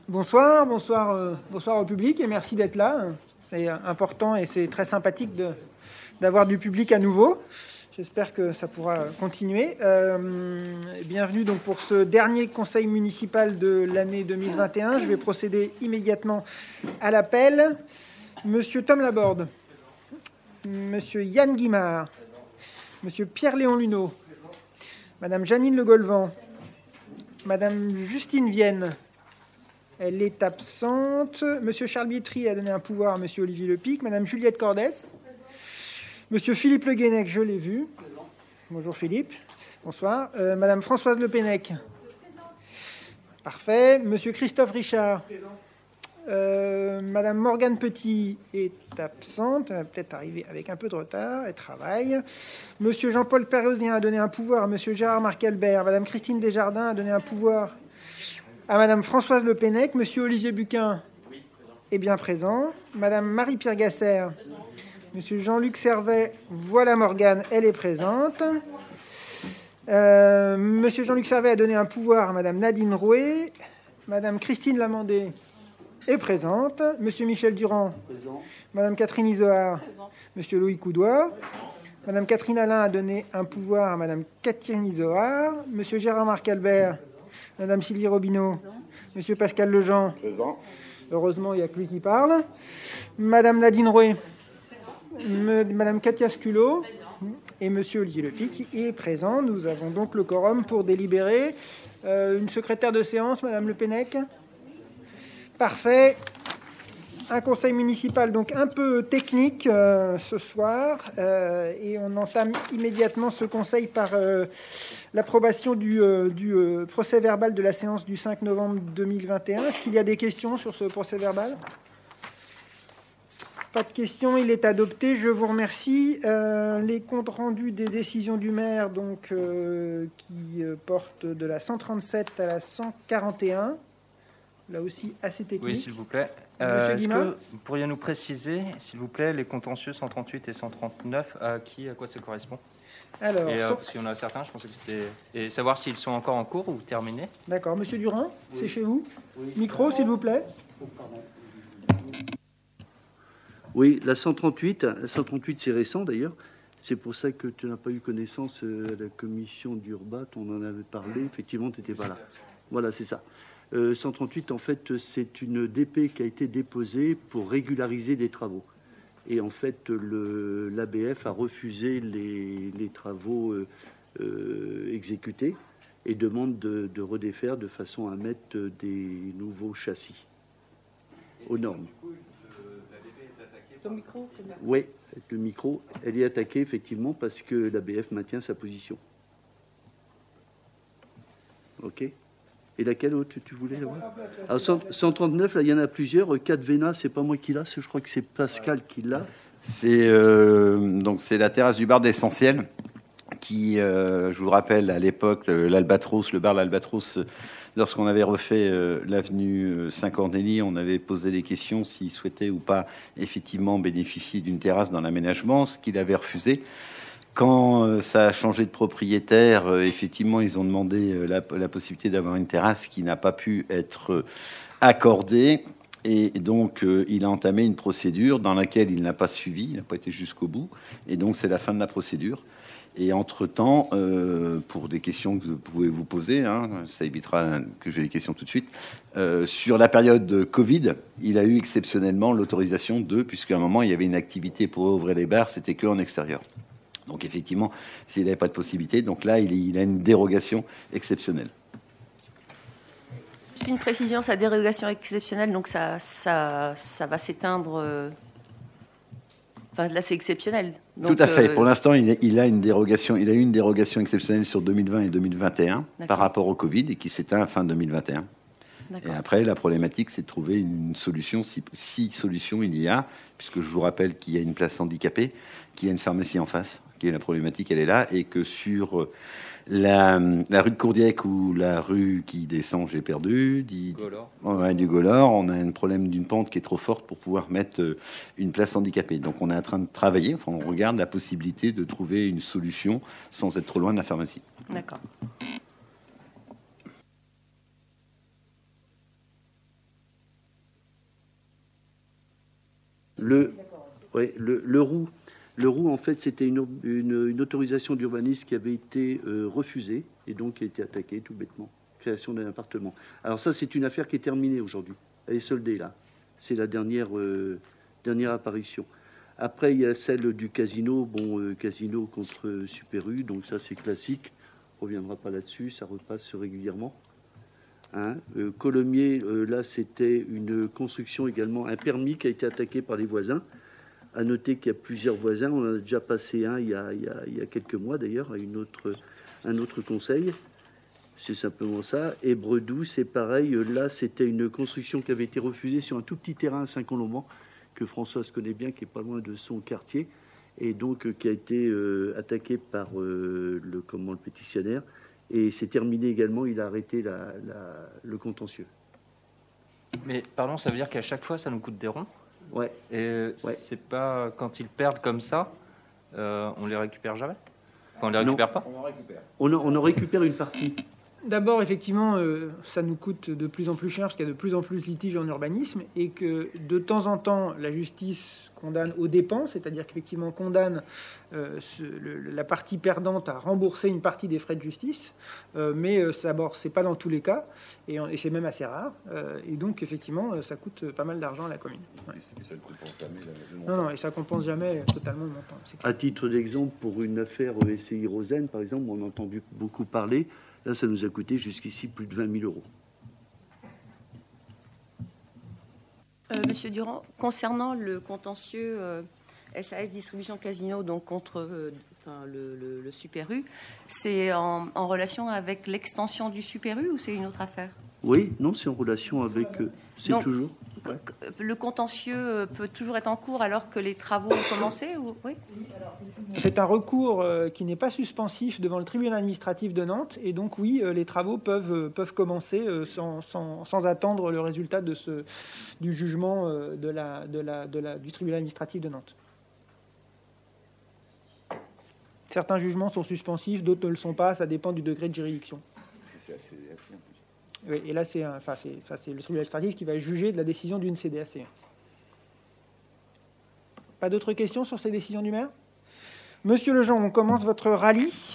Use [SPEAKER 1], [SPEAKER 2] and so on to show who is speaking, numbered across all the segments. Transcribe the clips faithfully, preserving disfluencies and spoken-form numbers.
[SPEAKER 1] Bonsoir, bonsoir, euh, bonsoir au public et merci d'être là. C'est important et c'est très sympathique de, d'avoir du public à nouveau. J'espère que ça pourra continuer. Euh, bienvenue donc pour ce dernier conseil municipal de l'année deux mille vingt et un. Je vais procéder immédiatement à l'appel. Monsieur Tom Laborde, Monsieur Yann Guimard, Monsieur Pierre-Léon Luneau, Madame Janine Le Golvan, Madame Justine Vienne, elle est absente. Monsieur Charles Bietri a donné un pouvoir à Monsieur Olivier Lepic, Madame Juliette Cordès, Monsieur Philippe Le Guenec, je l'ai vu. Bonjour Philippe. Bonsoir. Euh, Madame Françoise Le Pennec. Parfait. Monsieur Christophe Richard. Euh, Madame Morgane Petit est absente. Elle va peut-être arriver avec un peu de retard. Elle travaille. Monsieur Jean-Paul Perrosien a donné un pouvoir à Monsieur Gérard Marc-Albert. Madame Christine Desjardins a donné un pouvoir à Madame Françoise Le Pennec. Monsieur Olivier Buquin est bien présent. Madame Marie-Pierre Gasser. Monsieur Jean-Luc Servet, voilà Morgane, elle est présente. Euh, Monsieur Jean-Luc Servet a donné un pouvoir à Madame Nadine Rouet. Madame Christine Lamandé est présente. Monsieur Michel Durand, présent. Madame Catherine Isoard, présent. Monsieur Loïc Coudois. Madame Catherine Alain a donné un pouvoir à Madame Catherine Isoard. Monsieur Gérard Marc-Albert, Madame Sylvie Robineau, présent. Monsieur Pascal Lejean, présent. Heureusement, il n'y a que lui qui parle. Madame Nadine Rouet, Madame Katia Sculot et Monsieur Olivier Lepic est présent. Nous avons donc le quorum pour délibérer. Euh, une secrétaire de séance, Madame Le Pennec. Parfait. Un conseil municipal donc un peu technique euh, ce soir euh, et on entame immédiatement ce conseil par euh, l'approbation du, euh, du euh, procès-verbal de la séance du cinq novembre deux mille vingt et un. Est-ce qu'il y a des questions sur ce procès-verbal ? Pas de questions, il est adopté. Je vous remercie. Euh, les comptes rendus des décisions du maire, donc euh, qui euh, portent de la cent trente-sept à la cent quarante et un. Là aussi, assez technique.
[SPEAKER 2] Oui, s'il vous plaît. Euh, est-ce que vous pourriez nous préciser, s'il vous plaît, les contentieux cent trente-huit et cent trente-neuf, à qui, à quoi ça correspond ?
[SPEAKER 1] Alors,
[SPEAKER 2] et, euh,
[SPEAKER 1] so...
[SPEAKER 2] parce qu'il y en a certains, je pensais que c'était... Et savoir s'ils sont encore en cours ou terminés.
[SPEAKER 1] D'accord. Monsieur Durand, oui. C'est chez vous ?
[SPEAKER 3] Oui.
[SPEAKER 1] Micro, s'il vous plaît.
[SPEAKER 3] Oh, pardon. Oui, la cent trente-huit, la cent trente-huit, c'est récent d'ailleurs. C'est pour ça que tu n'as pas eu connaissance à la commission d'Urbat. On en avait parlé. Effectivement, tu n'étais pas là. Voilà, c'est ça. Euh, cent trente-huit, en fait, c'est une D P qui a été déposée pour régulariser des travaux. Et en fait, le, l'A B F a refusé les, les travaux euh, euh, exécutés et demande de, de redéfaire de façon à mettre des nouveaux châssis aux normes.
[SPEAKER 1] Ton micro,
[SPEAKER 3] oui, le micro, elle est attaquée effectivement parce que l'A B F maintient sa position. Ok. Et laquelle autre tu voulais là? Alors cent trente-neuf, là il y en a plusieurs. quatre Véna, c'est pas moi qui l'a, je crois que c'est Pascal qui l'a.
[SPEAKER 4] C'est euh, donc c'est la terrasse du bar d'Essentiel qui, euh, je vous rappelle, à l'époque, l'Albatros, le bar l'Albatros. Lorsqu'on avait refait euh, l'avenue Saint-Cornélie, on avait posé des questions s'il souhaitait ou pas effectivement bénéficier d'une terrasse dans l'aménagement, ce qu'il avait refusé. Quand euh, ça a changé de propriétaire, euh, effectivement, ils ont demandé euh, la, la possibilité d'avoir une terrasse qui n'a pas pu être euh, accordée. Et donc, euh, il a entamé une procédure dans laquelle il n'a pas suivi, il n'a pas été jusqu'au bout. Et donc, c'est la fin de la procédure. Et entre-temps, euh, pour des questions que vous pouvez vous poser, hein, ça évitera que j'ai des questions tout de suite, euh, sur la période de Covid, il a eu exceptionnellement l'autorisation de, puisqu'à un moment, il y avait une activité pour ouvrir les bars, c'était que en extérieur. Donc effectivement, s'il n'avait pas de possibilité, donc là, il, il a une dérogation exceptionnelle.
[SPEAKER 5] Une précision, sa dérogation exceptionnelle, donc ça, ça, ça va s'éteindre... Euh... Enfin, là, c'est exceptionnel. Donc,
[SPEAKER 4] tout à fait.
[SPEAKER 5] Euh...
[SPEAKER 4] Pour l'instant, il, il a une dérogation. Il a eu une dérogation exceptionnelle sur deux mille vingt et deux mille vingt et un par rapport au Covid et qui s'éteint à fin deux mille vingt et un. D'accord. Et après, la problématique, c'est de trouver une solution, si, si solution il y a, puisque je vous rappelle qu'il y a une place handicapée, qu'il y a une pharmacie en face, qui est la problématique, elle est là, et que sur la, la rue de Courdiec ou la rue qui descend, j'ai perdu, dit,
[SPEAKER 2] Golor.
[SPEAKER 4] Ouais, du Golor, on a un problème d'une pente qui est trop forte pour pouvoir mettre une place handicapée. Donc on est en train de travailler, enfin, on regarde la possibilité de trouver une solution sans être trop loin de la pharmacie.
[SPEAKER 5] D'accord.
[SPEAKER 3] Le, ouais, le, le roux, le roux, en fait, c'était une, une, une autorisation d'urbanisme qui avait été euh, refusée et donc qui a été attaquée tout bêtement. Création d'un appartement. Alors ça, c'est une affaire qui est terminée aujourd'hui. Elle est soldée là. C'est la dernière, euh, dernière apparition. Après, il y a celle du casino. Bon, euh, casino contre euh, Super U, donc ça, c'est classique. On ne reviendra pas là-dessus, ça repasse régulièrement. Hein euh, Colomiers, euh, là, c'était une construction également, un permis qui a été attaqué par les voisins. À noter qu'il y a plusieurs voisins. On en a déjà passé un il y a, il y a, il y a quelques mois, d'ailleurs, à une autre, un autre conseil. C'est simplement ça. Et Bredou, c'est pareil. Là, c'était une construction qui avait été refusée sur un tout petit terrain à Saint-Colomban, que Françoise connaît bien, qui est pas loin de son quartier, et donc euh, qui a été euh, attaqué par euh, le, comment, le pétitionnaire. Et c'est terminé également. Il a arrêté la, la, le contentieux.
[SPEAKER 2] Mais pardon, ça veut dire qu'à chaque fois, ça nous coûte des ronds?
[SPEAKER 3] Ouais.
[SPEAKER 2] Et
[SPEAKER 3] ouais.
[SPEAKER 2] c'est pas quand ils perdent comme ça, euh, on les récupère jamais? Enfin, on les récupère
[SPEAKER 3] non.
[SPEAKER 2] pas?
[SPEAKER 3] On en récupère. On, en, on en récupère une partie.
[SPEAKER 1] D'abord, effectivement, euh, ça nous coûte de plus en plus cher parce qu'il y a de plus en plus de litiges en urbanisme et que de temps en temps, la justice condamne aux dépens, c'est-à-dire qu'effectivement condamne euh, ce, le, la partie perdante à rembourser une partie des frais de justice, euh, mais euh, ça, bon, c'est pas dans tous les cas et, et c'est même assez rare. Euh, et donc, effectivement, ça coûte pas mal d'argent à la commune. Ouais. Et ça ne compense jamais le montant. Non, non, et ça compense jamais totalement le montant.
[SPEAKER 3] À titre d'exemple, pour une affaire S C I Rosen, par exemple, on a entendu beaucoup parler. Là, ça nous a coûté jusqu'ici plus de vingt mille euros.
[SPEAKER 5] Euh, Monsieur Durand, concernant le contentieux euh, S A S Distribution Casino, donc contre euh, enfin, le, le, le Super U, c'est en, en relation avec l'extension du Super U ou c'est une autre affaire?
[SPEAKER 3] Oui, non, c'est en relation avec... Euh, c'est donc, toujours...
[SPEAKER 5] Ouais. Le contentieux peut toujours être en cours alors que les travaux ont commencé ou... Oui.
[SPEAKER 1] C'est un recours qui n'est pas suspensif devant le tribunal administratif de Nantes et donc oui, les travaux peuvent, peuvent commencer sans, sans, sans attendre le résultat de ce, du jugement de la, de la, de la, du tribunal administratif de Nantes. Certains jugements sont suspensifs, d'autres ne le sont pas, ça dépend du degré de juridiction. C'est assez, assez Oui, et là, c'est, un, enfin, c'est, enfin, c'est le tribunal administratif qui va juger de la décision d'une C D A C. Pas d'autres questions sur ces décisions du maire? Monsieur Lejean, on commence votre rallye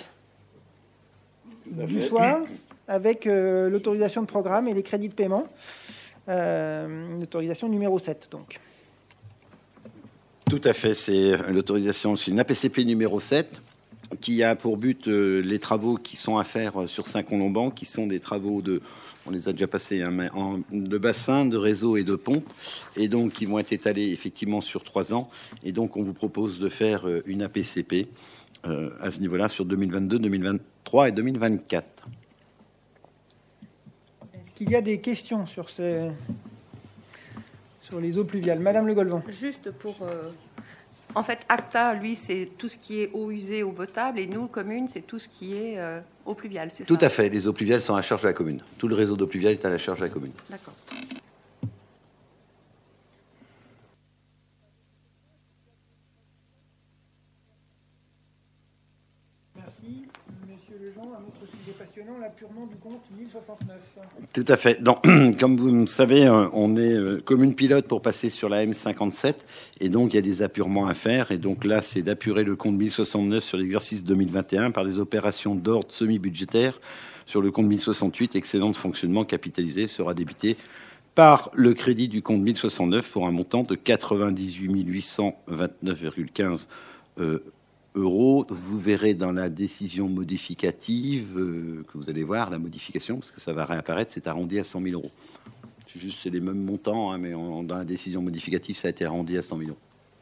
[SPEAKER 1] du soir avec euh, l'autorisation de programme et les crédits de paiement. Euh, l'autorisation numéro sept, donc.
[SPEAKER 4] Tout à fait, c'est l'autorisation, c'est une A P C P numéro sept qui a pour but euh, les travaux qui sont à faire sur Saint-Colomban, qui sont des travaux de... On les a déjà passés, hein, mais en, de bassin, de réseau et de pompe, et donc qui vont être étalés effectivement sur trois ans. Et donc on vous propose de faire euh, une A P C P euh, à ce niveau-là sur deux mille vingt-deux, deux mille vingt-trois et deux mille vingt-quatre.
[SPEAKER 1] Est-ce qu'il y a des questions sur ces sur les eaux pluviales? Madame Le Golvan.
[SPEAKER 5] Juste pour... Euh... En fait, ACTA, lui, c'est tout ce qui est eau usée, eau potable, et nous, commune, c'est tout ce qui est euh, eau pluviale, c'est ça?
[SPEAKER 4] Tout à fait. Les eaux pluviales sont à la charge de la commune. Tout le réseau d'eau pluviale est à la charge de la commune.
[SPEAKER 5] D'accord.
[SPEAKER 1] Merci. Monsieur Lejean, un autre sujet passionnant, l'apurement du compte mille soixante-neuf.
[SPEAKER 4] Tout à fait. Donc, comme vous le savez, on est commune pilote pour passer sur la M cinquante-sept, et donc il y a des apurements à faire. Et donc là, c'est d'apurer le compte mille soixante-neuf sur l'exercice deux mille vingt et un par des opérations d'ordre semi-budgétaire sur le compte mille soixante-huit. Excédent de fonctionnement capitalisé sera débité par le crédit du compte mille soixante-neuf pour un montant de quatre-vingt-dix-huit mille huit cent vingt-neuf virgule quinze euh, euros. Vous verrez dans la décision modificative euh, que vous allez voir, la modification, parce que ça va réapparaître, c'est arrondi à cent mille euros. C'est juste, c'est les mêmes montants, hein, mais on, dans la décision modificative, ça a été arrondi à cent mille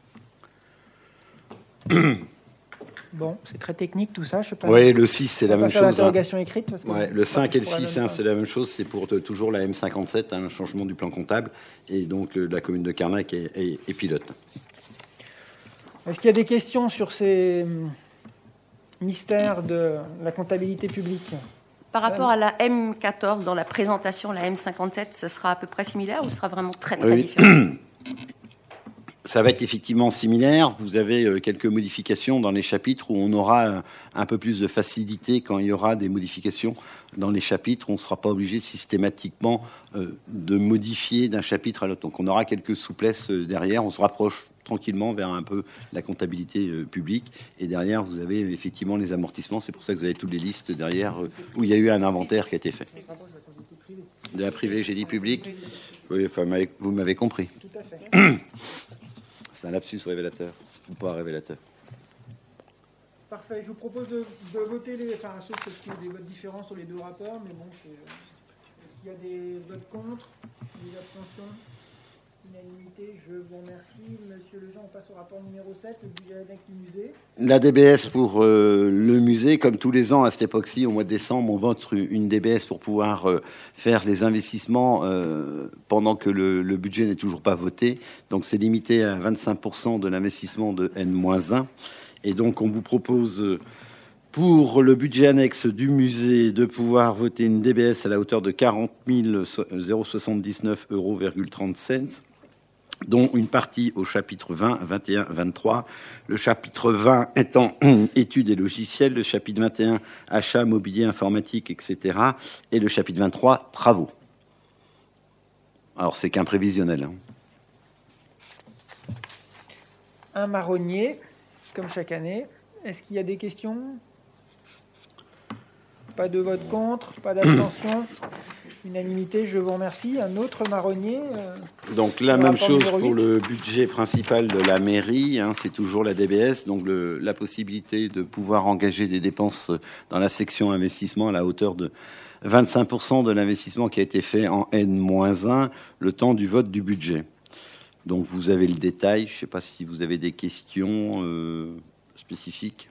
[SPEAKER 4] euros.
[SPEAKER 1] Bon, c'est très technique tout ça, je sais pas.
[SPEAKER 4] Oui, le six, c'est la même chose.
[SPEAKER 1] L'interrogation écrite. Parce que
[SPEAKER 4] ouais, le cinq et le six, hein, c'est la même chose. C'est pour toujours la M cinquante-sept, un hein, changement du plan comptable. Et donc, euh, la commune de Carnac est, est, est pilote.
[SPEAKER 1] Est-ce qu'il y a des questions sur ces mystères de la comptabilité publique?
[SPEAKER 5] Par rapport à la M quatorze, dans la présentation, la M cinquante-sept, ce sera à peu près similaire ou ce sera vraiment très, très oui. différent?
[SPEAKER 4] Ça va être effectivement similaire. Vous avez quelques modifications dans les chapitres où on aura un peu plus de facilité quand il y aura des modifications dans les chapitres. On ne sera pas obligé systématiquement de modifier d'un chapitre à l'autre. Donc on aura quelques souplesses derrière. On se rapproche tranquillement vers un peu la comptabilité euh, publique. Et derrière, vous avez effectivement les amortissements. C'est pour ça que vous avez toutes les listes derrière euh, où il y a eu un inventaire qui a été fait. De la privée, j'ai dit public. Oui, enfin, vous m'avez compris.
[SPEAKER 1] Tout à fait.
[SPEAKER 4] C'est un lapsus révélateur ou pas révélateur.
[SPEAKER 1] Parfait. Je vous propose de, de voter les, enfin, sauf qu'il y a des votes différents sur les deux rapports, mais bon, c'est, est-ce qu'il y a des votes contre, des abstentions, unanimité. Je vous remercie, Monsieur Lejean. On passe au rapport numéro sept, le budget annexe du musée.
[SPEAKER 4] La D B S pour euh, le musée, comme tous les ans à cette époque-ci, au mois de décembre, on vote une D B S pour pouvoir euh, faire les investissements euh, pendant que le, le budget n'est toujours pas voté. Donc c'est limité à vingt-cinq pour cent de l'investissement de N moins un. Et donc, on vous propose, pour le budget annexe du musée, de pouvoir voter une D B S à la hauteur de quarante mille soixante-dix-neuf euros, trente-sept, dont une partie au chapitre vingt, vingt et un, vingt-trois. Le chapitre vingt étant études et logiciels, le chapitre vingt et un, achat, mobilier, informatique, et cetera. Et le chapitre vingt-trois, travaux. Alors, c'est qu'un prévisionnel. Hein.
[SPEAKER 1] Un marronnier. Comme chaque année. Est-ce qu'il y a des questions? Pas de vote contre, pas d'abstention. Unanimité, je vous remercie. Un autre marronnier. Euh,
[SPEAKER 4] donc la même chose pour le budget principal de la mairie, hein, c'est toujours la D B S, donc le, la possibilité de pouvoir engager des dépenses dans la section investissement à la hauteur de vingt-cinq pour cent de l'investissement qui a été fait en N moins un, le temps du vote du budget. Donc vous avez le détail. Je ne sais pas si vous avez des questions euh, spécifiques.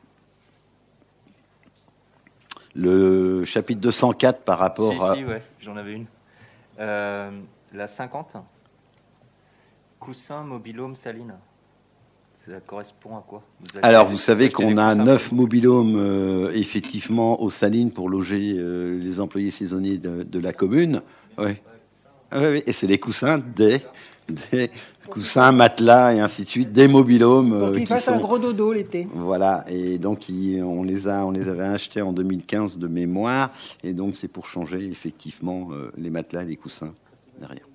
[SPEAKER 4] Le chapitre deux cent quatre par rapport
[SPEAKER 2] si,
[SPEAKER 4] à...
[SPEAKER 2] Si, ouais, j'en avais une. Euh, la cinquante. Coussin, mobilhome, saline. Ça correspond à quoi? Vous
[SPEAKER 4] Alors, vous savez qu'on a neuf mobilhomes, euh, effectivement, aux salines pour loger euh, les employés saisonniers de, de la commune. Oui. Ah, oui, oui. Et c'est les coussins des... des coussins, matelas et ainsi de suite, des mobilhomes
[SPEAKER 1] pour qu'ils
[SPEAKER 4] qui
[SPEAKER 1] fassent
[SPEAKER 4] sont...
[SPEAKER 1] un gros dodo l'été.
[SPEAKER 4] Voilà, et donc ils, on les a, on les avait achetés en deux mille quinze de mémoire, et donc c'est pour changer effectivement euh, les matelas et les coussins derrière.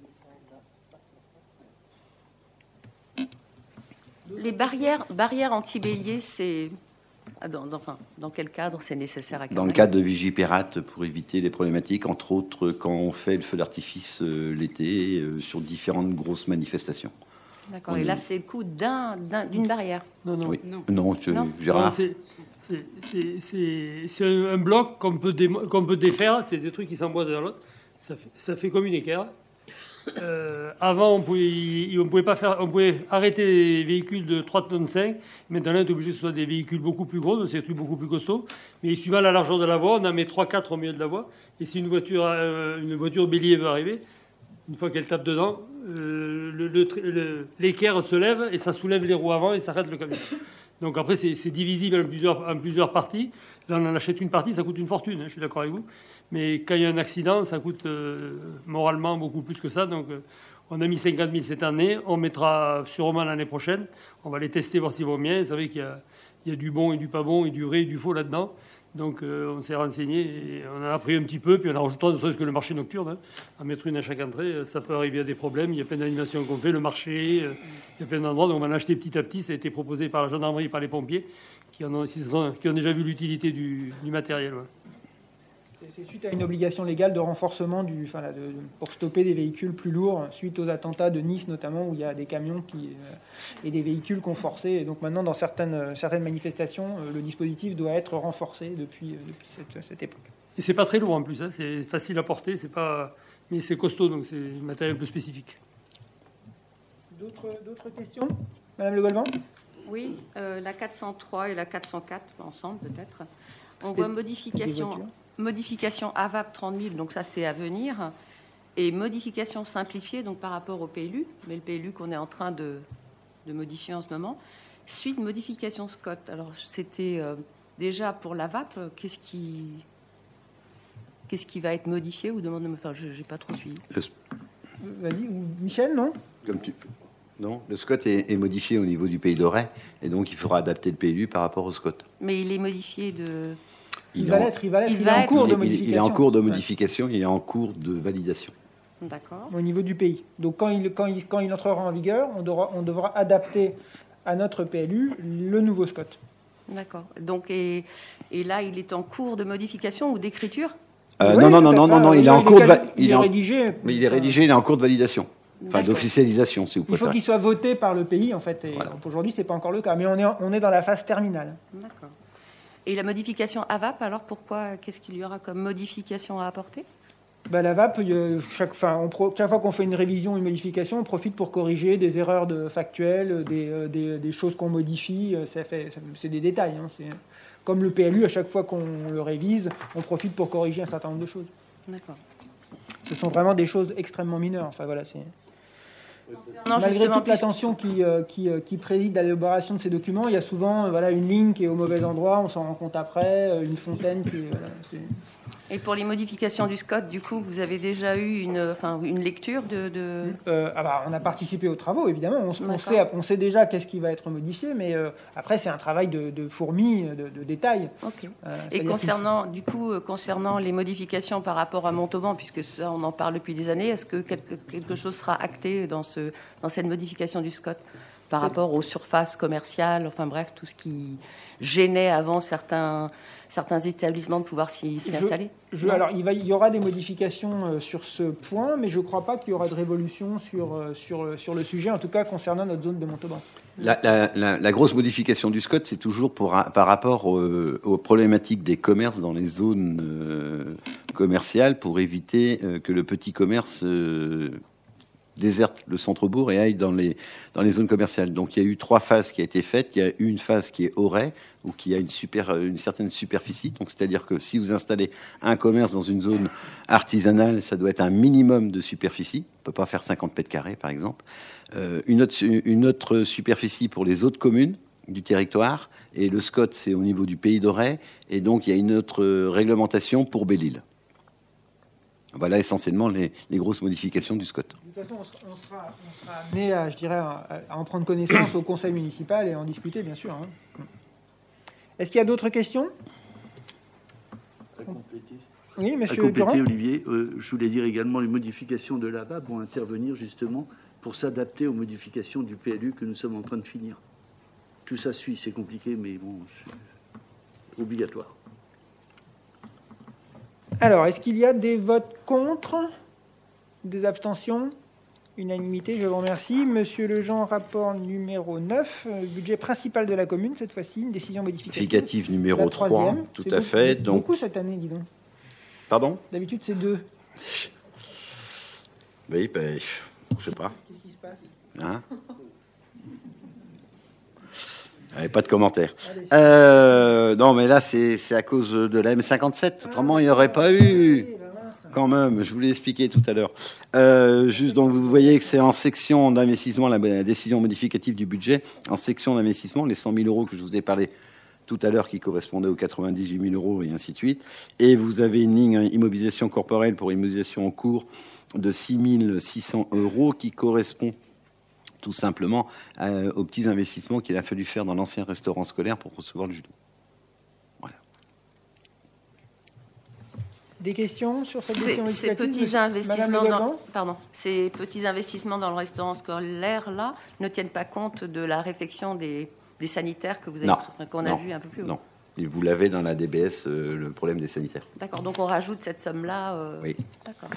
[SPEAKER 5] Les barrières, barrières anti-bélier, c'est dans, dans, enfin, dans quel cadre c'est nécessaire à
[SPEAKER 4] Dans le cadre de Vigipirate, pour éviter les problématiques, entre autres quand on fait le feu d'artifice euh, l'été euh, sur différentes grosses manifestations.
[SPEAKER 5] D'accord. Et là, c'est le coût d'un, d'un, d'une barrière.
[SPEAKER 6] Non, non.
[SPEAKER 4] Oui.
[SPEAKER 6] Non,
[SPEAKER 4] non, tu,
[SPEAKER 5] non.
[SPEAKER 4] Gérard.
[SPEAKER 6] C'est, c'est, c'est, c'est, c'est un bloc qu'on peut, dé, qu'on peut défaire. C'est des trucs qui s'emboîtent dans l'autre. Ça fait, ça fait comme une équerre. Euh, avant, on pouvait, on pouvait pas faire, on pouvait arrêter les véhicules de trois tonnes cinq. Maintenant, on est obligé que ce soit des véhicules beaucoup plus gros, donc c'est des trucs beaucoup plus costauds. Mais suivant la largeur de la voie, on en met trois quatre au milieu de la voie. Et si une voiture, euh, une voiture bélier veut arriver, une fois qu'elle tape dedans, euh, le, le, le, l'équerre se lève et ça soulève les roues avant et ça arrête le camion. Donc après, c'est, c'est divisible en plusieurs, en plusieurs parties. Là, on en achète une partie, ça coûte une fortune, hein, je suis d'accord avec vous. Mais quand il y a un accident, ça coûte euh, moralement beaucoup plus que ça. Donc euh, on a mis cinquante mille cette année, on mettra sûrement l'année prochaine. On va les tester, voir s'ils vont bien. Vous savez qu'il y a, il y a du bon et du pas bon, et du vrai et du faux là-dedans. Donc euh, on s'est renseigné, et on en a appris un petit peu, puis on a rajouté ne serait-ce que le marché nocturne. Hein, à mettre une à chaque entrée, ça peut arriver à des problèmes. Il y a plein d'animations qu'on fait, le marché, euh, il y a plein d'endroits. Donc on va en acheter petit à petit. Ça a été proposé par la gendarmerie, par les pompiers, qui, en ont, qui ont déjà vu l'utilité du, du matériel. Ouais.
[SPEAKER 1] C'est suite à une obligation légale de renforcement du, enfin, là, de, pour stopper des véhicules plus lourds, suite aux attentats de Nice notamment, où il y a des camions qui, euh, et des véhicules qu'on forçait. Et donc maintenant, dans certaines, certaines manifestations, euh, le dispositif doit être renforcé depuis, euh, depuis cette, cette époque.
[SPEAKER 6] Et c'est pas très lourd en plus, hein, c'est facile à porter, c'est pas, mais c'est costaud, donc c'est un matériel un peu spécifique.
[SPEAKER 1] D'autres, d'autres questions, Madame Le Golvan?
[SPEAKER 5] Oui, euh, la quatre cent trois et la quatre cent quatre ensemble peut-être. On voit modification. Modification A V A P trente mille, donc ça c'est à venir, et modification simplifiée donc par rapport au P L U, mais le P L U qu'on est en train de, de modifier en ce moment. Suite modification Scott. Alors c'était euh, déjà pour la V A P, qu'est-ce qui qu'est-ce qui va être modifié ou demande de me faire, je n'ai pas trop suivi.
[SPEAKER 1] Vas-y, ou Michel, non?
[SPEAKER 4] Comme tu... Non, le Scott est, est modifié au niveau du Pays d'Auray, et donc il faudra adapter le P L U par rapport au Scott.
[SPEAKER 5] Mais il est modifié de...
[SPEAKER 1] Il, il va l'être, il va l'être, il, il, est en
[SPEAKER 5] être.
[SPEAKER 1] cours de
[SPEAKER 4] il,
[SPEAKER 1] modification.
[SPEAKER 4] Il est en cours de modification, ouais. Il est en cours de validation.
[SPEAKER 5] D'accord.
[SPEAKER 1] au niveau du pays. Donc quand il, quand il, quand il entrera en vigueur, on devra, on devra adapter à notre P L U le nouveau SCOT.
[SPEAKER 5] D'accord. Donc, et, et là, il est en cours de modification ou d'écriture?
[SPEAKER 4] Euh,
[SPEAKER 1] Oui,
[SPEAKER 4] non, non,
[SPEAKER 1] tout à
[SPEAKER 4] non, non,
[SPEAKER 1] fait.
[SPEAKER 4] non, non, il est
[SPEAKER 1] Là,
[SPEAKER 4] en cours de... va-
[SPEAKER 1] quasi- il est
[SPEAKER 4] en-
[SPEAKER 1] rédigé.
[SPEAKER 4] Mais il est rédigé, il est en cours de validation. Enfin,
[SPEAKER 5] D'accord.
[SPEAKER 4] d'officialisation, si vous
[SPEAKER 1] Il faut
[SPEAKER 4] préférez.
[SPEAKER 1] qu'il soit voté par le pays, en fait. Et
[SPEAKER 4] Voilà.
[SPEAKER 1] aujourd'hui, c'est pas encore le cas. Mais on est, on est dans la phase terminale.
[SPEAKER 5] D'accord. Et la modification A V A P, alors pourquoi? Qu'est-ce qu'il y aura comme modification à apporter?
[SPEAKER 1] Bah, la V A P, euh, chaque, fin, on pro- chaque fois qu'on fait une révision, une modification, on profite pour corriger des erreurs de factuelles, des, euh, des, des choses qu'on modifie. euh, Ça fait, ça- c'est des détails. Hein, c'est comme le P L U, à chaque fois qu'on le révise, on profite pour corriger un certain nombre de choses.
[SPEAKER 5] D'accord.
[SPEAKER 1] Ce sont vraiment des choses extrêmement mineures. Enfin, voilà, c'est...
[SPEAKER 5] Non,
[SPEAKER 1] Malgré
[SPEAKER 5] justement,
[SPEAKER 1] toute
[SPEAKER 5] puis-
[SPEAKER 1] l'attention qui, euh, qui, euh, qui préside à l'élaboration de ces documents, il y a souvent euh, voilà, une ligne qui est au mauvais endroit, on s'en rend compte après, euh, une fontaine qui est... Voilà, c'est-
[SPEAKER 5] Et pour les modifications du SCOT, du coup, vous avez déjà eu une, enfin, une lecture de... de...
[SPEAKER 1] Euh, ah bah, on a participé aux travaux, évidemment. On, on
[SPEAKER 5] D'accord.
[SPEAKER 1] sait, on sait déjà qu'est-ce qui va être modifié, mais euh, après, c'est un travail de, de fourmi, de, de détail.
[SPEAKER 5] Ok.
[SPEAKER 1] Euh,
[SPEAKER 5] Et
[SPEAKER 1] c'est-à-dire
[SPEAKER 5] concernant, du coup, euh, concernant les modifications par rapport à Montauban, puisque ça, on en parle depuis des années, est-ce que quelque, quelque chose sera acté dans, ce, dans cette modification du SCOT par rapport aux surfaces commerciales, enfin bref, tout ce qui gênait avant certains, certains établissements de pouvoir s'y, s'y
[SPEAKER 1] Je-
[SPEAKER 5] installer?
[SPEAKER 1] Je- alors, il, va, il y aura des modifications euh, sur ce point, mais je ne crois pas qu'il y aura de révolution sur, euh, sur, euh, sur le sujet, en tout cas concernant notre zone de Montauban.
[SPEAKER 4] La, la- la- la grosse modification du SCOT, c'est toujours pour, par rapport euh, aux problématiques des commerces dans les zones euh, commerciales pour éviter euh, que le petit commerce euh, déserte le centre-bourg et aille dans les, dans les zones commerciales. Donc il y a eu trois phases qui ont été faites. Il y a une phase qui est auray, ou qui a une, super, une certaine superficie. Donc c'est-à-dire que si vous installez un commerce dans une zone artisanale, ça doit être un minimum de superficie. On ne peut pas faire cinquante mètres carrés, par exemple. Euh, une, autre, une autre superficie pour les autres communes du territoire. Et le SCOT, c'est au niveau du Pays d'Auray. Et donc il y a une autre réglementation pour Belle-Île. Voilà essentiellement les, les grosses modifications du SCOT.
[SPEAKER 1] De toute façon, on sera, on sera, on sera amené à, je dirais, à, à en prendre connaissance au conseil municipal et en discuter, bien sûr. hein. Est-ce qu'il y a d'autres questions?
[SPEAKER 3] À compléter,
[SPEAKER 1] Oui,
[SPEAKER 3] À
[SPEAKER 1] monsieur Durand.
[SPEAKER 3] compléter, Olivier, euh, je voulais dire également les modifications de l'A V A P vont intervenir justement pour s'adapter aux modifications du P L U que nous sommes en train de finir. Tout ça suit, c'est compliqué, mais bon, c'est obligatoire.
[SPEAKER 1] Alors, est-ce qu'il y a des votes contre? Des abstentions? Unanimité, je vous remercie. Monsieur Lejean, rapport numéro neuf, euh, budget principal de la commune, cette fois-ci, une décision modificative.
[SPEAKER 4] Modificative numéro
[SPEAKER 1] La
[SPEAKER 4] trois,
[SPEAKER 1] troisième.
[SPEAKER 4] tout
[SPEAKER 1] C'est
[SPEAKER 4] à
[SPEAKER 1] beaucoup-
[SPEAKER 4] fait.
[SPEAKER 1] beaucoup
[SPEAKER 4] Donc,
[SPEAKER 1] cette année, dis donc.
[SPEAKER 4] pardon?
[SPEAKER 1] D'habitude, c'est deux.
[SPEAKER 4] Oui, ben, je sais pas.
[SPEAKER 1] Qu'est-ce qui se passe?
[SPEAKER 4] Hein? Allez, pas de commentaires. Euh, non, mais là, c'est c'est à cause de la M cinquante-sept. Autrement, il n'y aurait pas eu. Quand même, je vous l'ai expliqué tout à l'heure. Euh, juste, donc, vous voyez que c'est en section d'investissement, la, la décision modificative du budget, en section d'investissement, les cent mille euros que je vous ai parlé tout à l'heure qui correspondaient aux quatre-vingt-dix-huit mille euros et ainsi de suite. Et vous avez une ligne immobilisation corporelle pour immobilisation en cours de six mille six cents euros qui correspond tout simplement euh, aux petits investissements qu'il a fallu faire dans l'ancien restaurant scolaire pour recevoir le judo. Voilà.
[SPEAKER 1] Des questions sur cette
[SPEAKER 5] Ces,
[SPEAKER 1] décision
[SPEAKER 5] ces
[SPEAKER 1] modificative,
[SPEAKER 5] petits
[SPEAKER 1] monsieur- Madame
[SPEAKER 5] investissements
[SPEAKER 1] Le
[SPEAKER 5] dans,
[SPEAKER 1] Galvan
[SPEAKER 5] pardon, ces petits investissements dans le restaurant scolaire là ne tiennent pas compte de la réfection des, des sanitaires que vous avez,
[SPEAKER 4] Non.
[SPEAKER 5] enfin, qu'on a
[SPEAKER 4] Non.
[SPEAKER 5] vu un peu plus haut.
[SPEAKER 4] Non. Et vous l'avez dans la D B S, euh, le problème des sanitaires.
[SPEAKER 5] D'accord, donc on rajoute cette somme là.
[SPEAKER 4] Oui.
[SPEAKER 5] D'accord.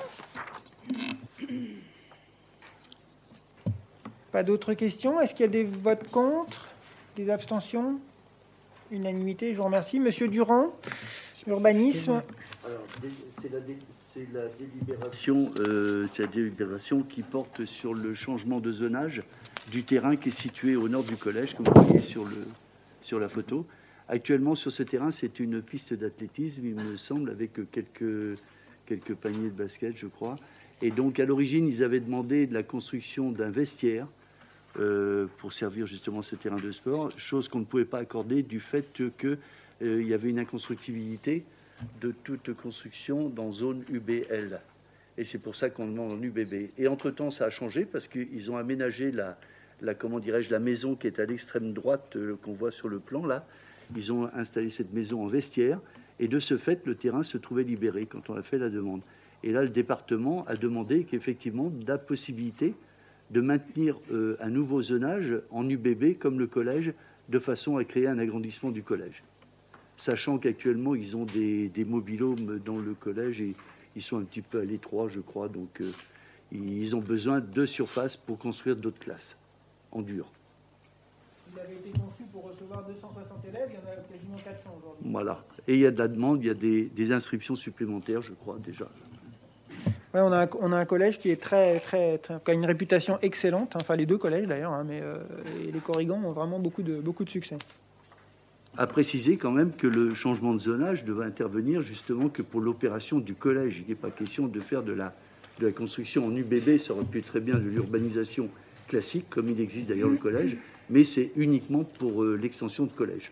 [SPEAKER 1] Pas d'autres questions? Est-ce qu'il y a des votes contre? Des abstentions? Unanimité, je vous remercie. Monsieur Durand, urbanisme.
[SPEAKER 3] Alors, c'est la, dé- c'est la délibération, euh, c'est la délibération qui porte sur le changement de zonage du terrain qui est situé au nord du collège, comme vous voyez sur, le, sur la photo. Actuellement, sur ce terrain, c'est une piste d'athlétisme, il me semble, avec quelques, quelques paniers de basket, je crois. Et donc, à l'origine, ils avaient demandé de la construction d'un vestiaire euh, pour servir justement ce terrain de sport, chose qu'on ne pouvait pas accorder du fait qu'il euh, y avait une inconstructibilité de toute construction dans zone U B L. Et c'est pour ça qu'on demande en U B B. Et entre-temps, ça a changé parce qu'ils ont aménagé la, la comment dirais-je, la maison qui est à l'extrême droite euh, qu'on voit sur le plan là. Ils ont installé cette maison en vestiaire et de ce fait, le terrain se trouvait libéré quand on a fait la demande. Et là, le département a demandé qu'effectivement, la possibilité de maintenir euh, un nouveau zonage en U B B comme le collège, de façon à créer un agrandissement du collège. Sachant qu'actuellement, ils ont des, des mobilhomes dans le collège et ils sont un petit peu à l'étroit, je crois. Donc, euh, ils ont besoin de surface pour construire d'autres classes en dur.
[SPEAKER 1] Il avait été conçu pour recevoir deux cent soixante élèves, il y en a quasiment quatre cents aujourd'hui.
[SPEAKER 3] Voilà. Et il y a de la demande, il y a des, des inscriptions supplémentaires, je crois, déjà.
[SPEAKER 1] Ouais, on, a un, on a un collège qui est très, très, très, qui a une réputation excellente, enfin les deux collèges d'ailleurs, hein, mais euh, et les Corrigans ont vraiment beaucoup de, beaucoup de succès.
[SPEAKER 3] À préciser quand même que le changement de zonage devait intervenir justement que pour l'opération du collège. Il n'est pas question de faire de la, de la construction en U B B, ça aurait pu être très bien de l'urbanisation classique, comme il existe d'ailleurs le collège, mais c'est uniquement pour euh, l'extension de collège.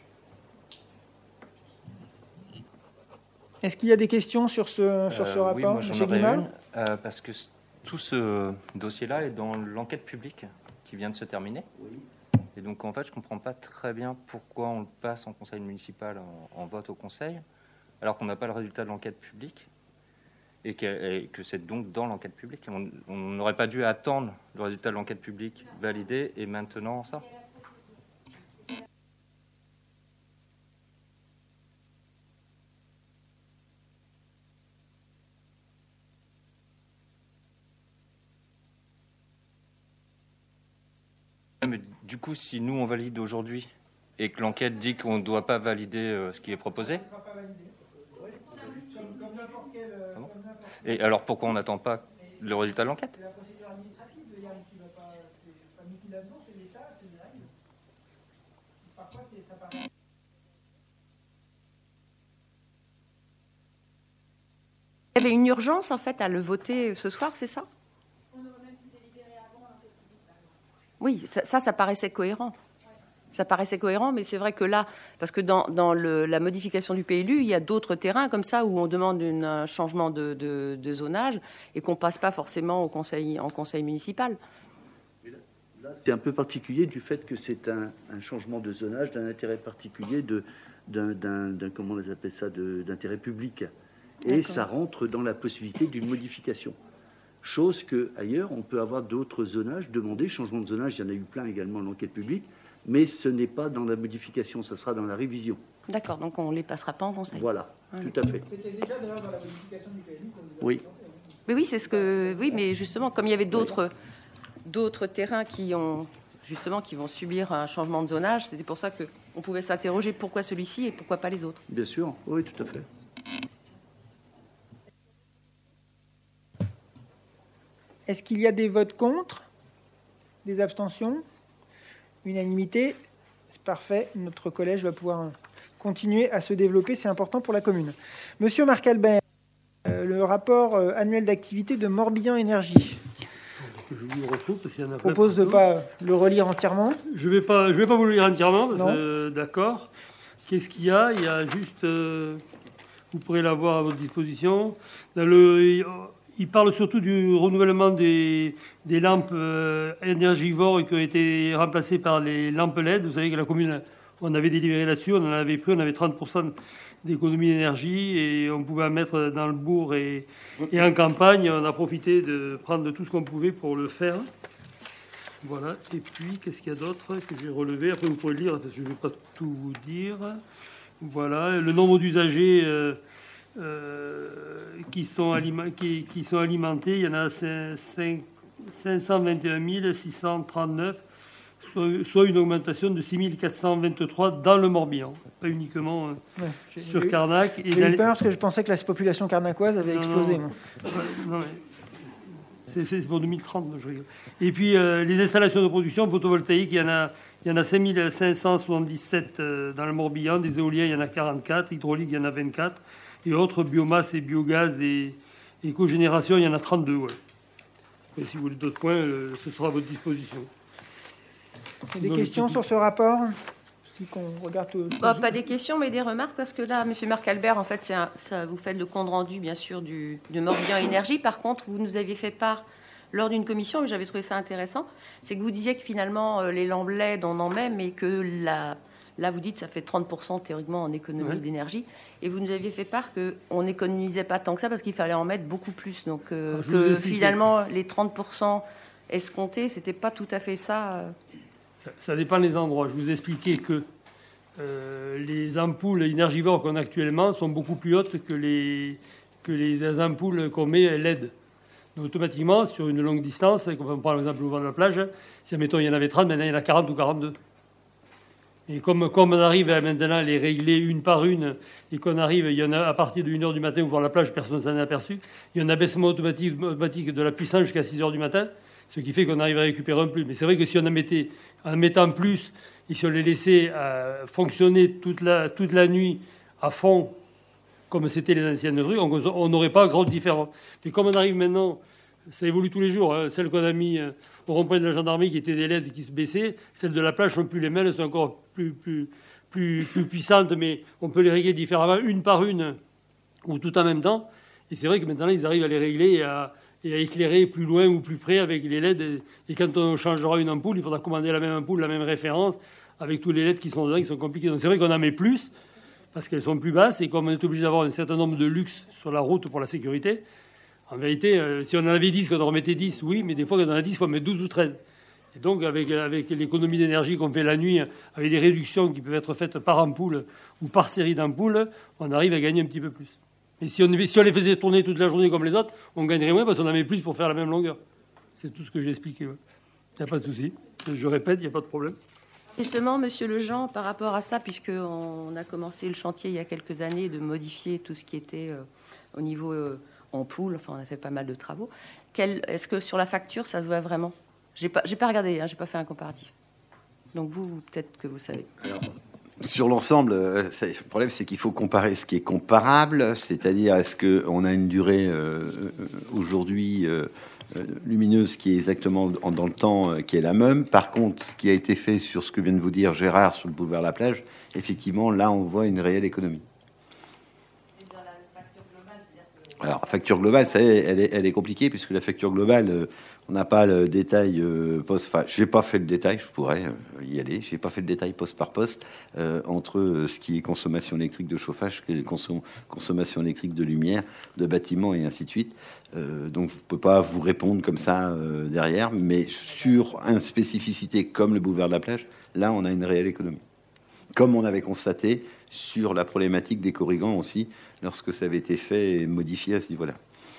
[SPEAKER 1] Est-ce qu'il y a des questions sur ce, sur ce
[SPEAKER 2] Euh,
[SPEAKER 1] rapport,
[SPEAKER 2] oui, moi, j'en
[SPEAKER 1] M.
[SPEAKER 2] aurais
[SPEAKER 1] Guimard
[SPEAKER 2] une, euh, parce que tout ce dossier-là est dans l'enquête publique qui vient de se terminer.
[SPEAKER 3] Oui.
[SPEAKER 2] Et donc, en fait, je ne comprends pas très bien pourquoi on le passe en conseil municipal, en, en vote au conseil, alors qu'on n'a pas le résultat de l'enquête publique, et que, et que c'est donc dans l'enquête publique. On n'aurait pas dû attendre le résultat de l'enquête publique validé, et maintenant ça. Mais du coup, si nous on valide aujourd'hui et que l'enquête dit qu'on ne doit pas valider euh, ce qui est proposé, ah bon, et alors pourquoi on n'attend pas le résultat de l'enquête?
[SPEAKER 5] Il y avait une urgence en fait à le voter ce soir, c'est ça? Oui, ça, ça, ça paraissait cohérent. Ça paraissait cohérent, mais c'est vrai que là, parce que dans, dans le, la modification du P L U, il y a d'autres terrains comme ça où on demande une, un changement de, de, de zonage et qu'on ne passe pas forcément au conseil, en conseil municipal.
[SPEAKER 3] Là, c'est un peu particulier du fait que c'est un, un changement de zonage d'un intérêt particulier, de, d'un, d'un, d'un, comment on appelle ça, de, d'intérêt public. Et
[SPEAKER 5] D'accord.
[SPEAKER 3] ça rentre dans la possibilité d'une modification. Chose que ailleurs, on peut avoir d'autres zonages demandés. Changement de zonage, il y en a eu plein également dans l'enquête publique, mais ce n'est pas dans la modification, ça sera dans la révision.
[SPEAKER 5] D'accord, donc on ne les passera pas en conseil.
[SPEAKER 3] Voilà,
[SPEAKER 5] Ah,
[SPEAKER 3] tout à fait.
[SPEAKER 1] C'était déjà d'ailleurs dans la modification du P L U qu'on nous a
[SPEAKER 3] Oui.
[SPEAKER 1] présenté.
[SPEAKER 5] Mais oui, c'est ce que. Oui, mais justement, comme il y avait d'autres, d'autres terrains qui ont justement qui vont subir un changement de zonage, c'était pour ça qu'on pouvait s'interroger pourquoi celui-ci et pourquoi pas les autres.
[SPEAKER 3] Bien sûr, oui, tout à fait.
[SPEAKER 1] Est-ce qu'il y a des votes contre? Des abstentions? Unanimité? C'est parfait. Notre collège va pouvoir continuer à se développer. C'est important pour la commune. Monsieur Marc Albert, euh, le rapport euh, annuel d'activité de Morbihan Énergie.
[SPEAKER 6] Que je vous le retrouve parce qu'il y en a
[SPEAKER 1] Je
[SPEAKER 6] plein
[SPEAKER 1] propose de ne
[SPEAKER 6] partout.
[SPEAKER 1] pas le relire entièrement.
[SPEAKER 6] Je ne vais pas, je vais pas vous le lire entièrement, parce
[SPEAKER 1] Non.
[SPEAKER 6] que, euh, d'accord. Qu'est-ce qu'il y a? Il y a juste, euh, vous pourrez l'avoir à votre disposition. Dans le, il parle surtout du renouvellement des, des lampes euh, énergivores qui ont été remplacées par les lampes L E D. Vous savez que la commune, on avait délibéré là-dessus, on en avait pris, on avait trente pour cent d'économie d'énergie et on pouvait en mettre dans le bourg et, et en campagne. On a profité de prendre tout ce qu'on pouvait pour le faire. Voilà. Et puis, qu'est-ce qu'il y a d'autre que j'ai relevé? Après, vous pourrez le lire, parce que je ne vais pas tout vous dire. Voilà. Le nombre d'usagers euh, euh, qui, sont alima- qui, qui sont alimentés, il y en a cinq cent vingt et un mille six cent trente-neuf, soit, soit une augmentation de six mille quatre cent vingt-trois dans le Morbihan, pas uniquement euh,
[SPEAKER 1] Ouais, j'ai-
[SPEAKER 6] sur
[SPEAKER 1] j'ai eu-
[SPEAKER 6] Carnac. Et
[SPEAKER 1] J'ai
[SPEAKER 6] dans
[SPEAKER 1] eu
[SPEAKER 6] les-
[SPEAKER 1] peur parce que je pensais que la population carnacoise avait
[SPEAKER 6] Non,
[SPEAKER 1] explosé.
[SPEAKER 6] non.
[SPEAKER 1] moi.
[SPEAKER 6] Ouais, non, mais c'est, c'est pour deux mille trente, je rigole. Et puis, euh, les installations de production photovoltaïques, il y en a, il y en a cinq mille cinq cent soixante-dix-sept euh, dans le Morbihan. Des éoliens, il y en a quarante-quatre. Hydrauliques, il y en a vingt-quatre. Et autres, biomasse et biogaz et, et cogénération, il y en a trente-deux. Ouais. Et si vous voulez d'autres points, euh, ce sera à votre disposition.
[SPEAKER 1] Il y a des
[SPEAKER 6] Dans
[SPEAKER 1] questions
[SPEAKER 6] le-
[SPEAKER 1] sur ce rapport? Si qu'on regarde tout-
[SPEAKER 5] Bah, pas des questions, mais des remarques, parce que là, Monsieur Marc Albert, en fait, c'est un- ça, vous faites le compte rendu, bien sûr, du, de Morbihan Énergie. Par contre, vous nous aviez fait part lors d'une commission, et j'avais trouvé ça intéressant, c'est que vous disiez que finalement, euh, les lampes L E D, on en met, mais que la, Là, vous dites que ça fait trente pour cent théoriquement en économie
[SPEAKER 6] Ouais.
[SPEAKER 5] d'énergie. Et vous nous aviez fait part qu'on n'économisait pas tant que ça parce qu'il fallait en mettre beaucoup plus. Donc, euh,
[SPEAKER 6] Alors, je vous
[SPEAKER 5] que
[SPEAKER 6] explique.
[SPEAKER 5] finalement, les trente pour cent escomptés, ce n'était pas tout à fait ça. euh.
[SPEAKER 6] Ça, ça dépend des endroits. Je vous expliquais que euh, les ampoules énergivores qu'on a actuellement sont beaucoup plus hautes que les, que les ampoules qu'on met L E D. Donc, automatiquement, sur une longue distance, comme on prend l'exemple au bord de la plage, si admettons il y en avait trente, maintenant il y en a quarante ou quarante-deux. Et comme, comme on arrive à maintenant à les régler une par une, et qu'on arrive, il y en a à partir de une heure du matin, voir la plage, personne ne s'en est aperçu, il y a un abaissement automatique, automatique de la puissance jusqu'à six heures du matin, ce qui fait qu'on arrive à récupérer un plus. Mais c'est vrai que si on en mettait, en mettant plus, et si on les laissait euh, fonctionner toute la, toute la nuit à fond, comme c'était les anciennes rues, on n'aurait pas grande différence. Mais comme on arrive maintenant, ça évolue tous les jours. Hein. Celles qu'on a mis euh, au rond-point de la gendarmerie qui étaient des L E D qui se baissaient, celles de la plage sont plus les mêmes, elles sont encore plus, plus, plus, plus puissantes, mais on peut les régler différemment, une par une, ou tout en même temps. Et c'est vrai que maintenant, ils arrivent à les régler et à, et à éclairer plus loin ou plus près avec les L E D. Et quand on changera une ampoule, il faudra commander la même ampoule, la même référence, avec tous les L E D qui sont dedans, qui sont compliqués. Donc c'est vrai qu'on en met plus, parce qu'elles sont plus basses, et comme on est obligé d'avoir un certain nombre de luxe sur la route pour la sécurité, en vérité, euh, si on en avait dix, qu'on en remettait dix, oui, mais des fois, quand on en a dix, il faut en mettre douze ou treize. Et donc, avec, avec l'économie d'énergie qu'on fait la nuit, avec des réductions qui peuvent être faites par ampoule ou par série d'ampoules, on arrive à gagner un petit peu plus. Et si on, si on les faisait tourner toute la journée comme les autres, on gagnerait moins parce qu'on en met plus pour faire la même longueur. C'est tout ce que j'ai expliqué. Il n'y a pas de souci. Je répète, il n'y a pas de problème.
[SPEAKER 5] Justement, Monsieur Lejean, par rapport à ça, puisqu'on a commencé le chantier il y a quelques années de modifier tout ce qui était euh, au niveau euh, ampoule, enfin on a fait pas mal de travaux. Quel, est-ce que sur la facture, ça se voit vraiment ? J'ai pas, j'ai pas regardé, hein, j'ai pas fait un comparatif. Donc vous, peut-être que vous savez.
[SPEAKER 4] Alors, sur l'ensemble, euh, le problème, c'est qu'il faut comparer ce qui est comparable, c'est-à-dire est-ce qu'on a une durée euh, aujourd'hui euh, lumineuse qui est exactement dans le temps, euh, qui est la même. Par contre, ce qui a été fait sur ce que vient de vous dire Gérard sur le boulevard La Plage, effectivement, là, on voit une réelle économie.
[SPEAKER 5] Et dans la facture globale, c'est-à-dire que...
[SPEAKER 4] Alors, facture globale, ça, elle est, elle est compliquée, puisque la facture globale, euh, on n'a pas le détail euh, poste. Enfin, j'ai pas fait le détail, je pourrais euh, y aller. J'ai pas fait le détail poste par poste euh, entre euh, ce qui est consommation électrique de chauffage, ce qui est consom- consommation électrique de lumière, de bâtiments et ainsi de suite. Euh, donc, je peux pas vous répondre comme ça euh, derrière, mais sur une spécificité comme le boulevard de la Plage, là, on a une réelle économie. Comme on avait constaté sur la problématique des corrigans aussi, lorsque ça avait été fait et modifié à ce niveau-là.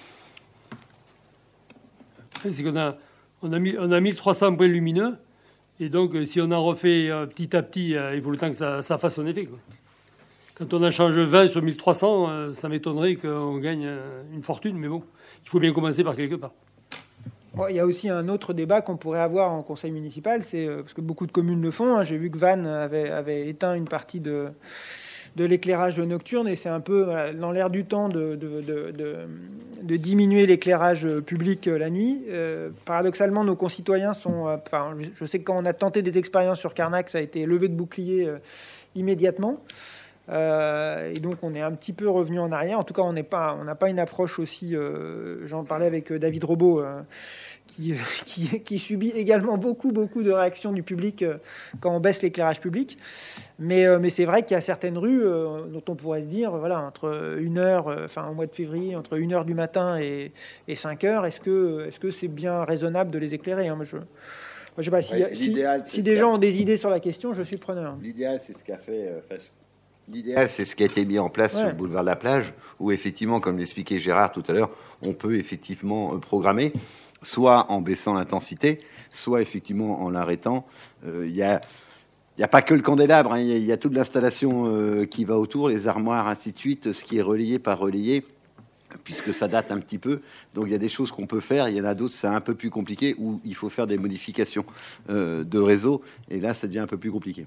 [SPEAKER 6] C'est qu'on a, on a, mis, on a mille trois cents points lumineux, et donc si on en refait euh, petit à petit, euh, il faut le temps que ça, ça fasse son effet, quoi. Quand on en change vingt sur mille trois cents, euh, ça m'étonnerait qu'on gagne euh, une fortune, mais bon, il faut bien commencer par quelque part.
[SPEAKER 1] Bon, il y a aussi un autre débat qu'on pourrait avoir en conseil municipal, c'est euh, parce que beaucoup de communes le font. Hein, j'ai vu que Vannes avait, avait éteint une partie de, de l'éclairage nocturne, et c'est un peu voilà, dans l'air du temps de, de, de, de, de diminuer l'éclairage public euh, la nuit. Euh, paradoxalement, nos concitoyens sont... Euh, enfin, je sais que quand on a tenté des expériences sur Carnac, ça a été levé de bouclier euh, immédiatement. Euh, et donc on est un petit peu revenu en arrière. En tout cas, on n'est pas, on n'a pas une approche aussi. Euh, j'en parlais avec David Robot, euh, qui, qui, qui subit également beaucoup, beaucoup de réactions du public euh, quand on baisse l'éclairage public. Mais, euh, mais c'est vrai qu'il y a certaines rues euh, dont on pourrait se dire, voilà, entre une heure, euh, enfin au mois de février, entre une heure du matin et, et cinq heures, est-ce que, est-ce que c'est bien raisonnable de les éclairer, hein, moi, je, moi, je sais pas si,
[SPEAKER 4] Ouais,
[SPEAKER 1] si, si
[SPEAKER 4] c'est
[SPEAKER 1] des
[SPEAKER 4] ça.
[SPEAKER 1] gens ont des idées sur la question, je suis preneur.
[SPEAKER 4] L'idéal, c'est ce qu'a fait. Euh, face- L'idéal, c'est ce qui a été mis en place
[SPEAKER 1] Ouais.
[SPEAKER 4] sur le boulevard de la Plage, où effectivement, comme l'expliquait Gérard tout à l'heure, on peut effectivement euh, programmer, soit en baissant l'intensité, soit effectivement en l'arrêtant. Euh, Il y a, il y a pas que le candélabre, hein, il y a- il y, a toute l'installation euh, qui va autour, les armoires, ainsi de suite, ce qui est relayé par relayé, puisque ça date un petit peu. Donc il y a des choses qu'on peut faire, il y en a d'autres, c'est un peu plus compliqué, où il faut faire des modifications euh, de réseau, et là, ça devient un peu plus compliqué.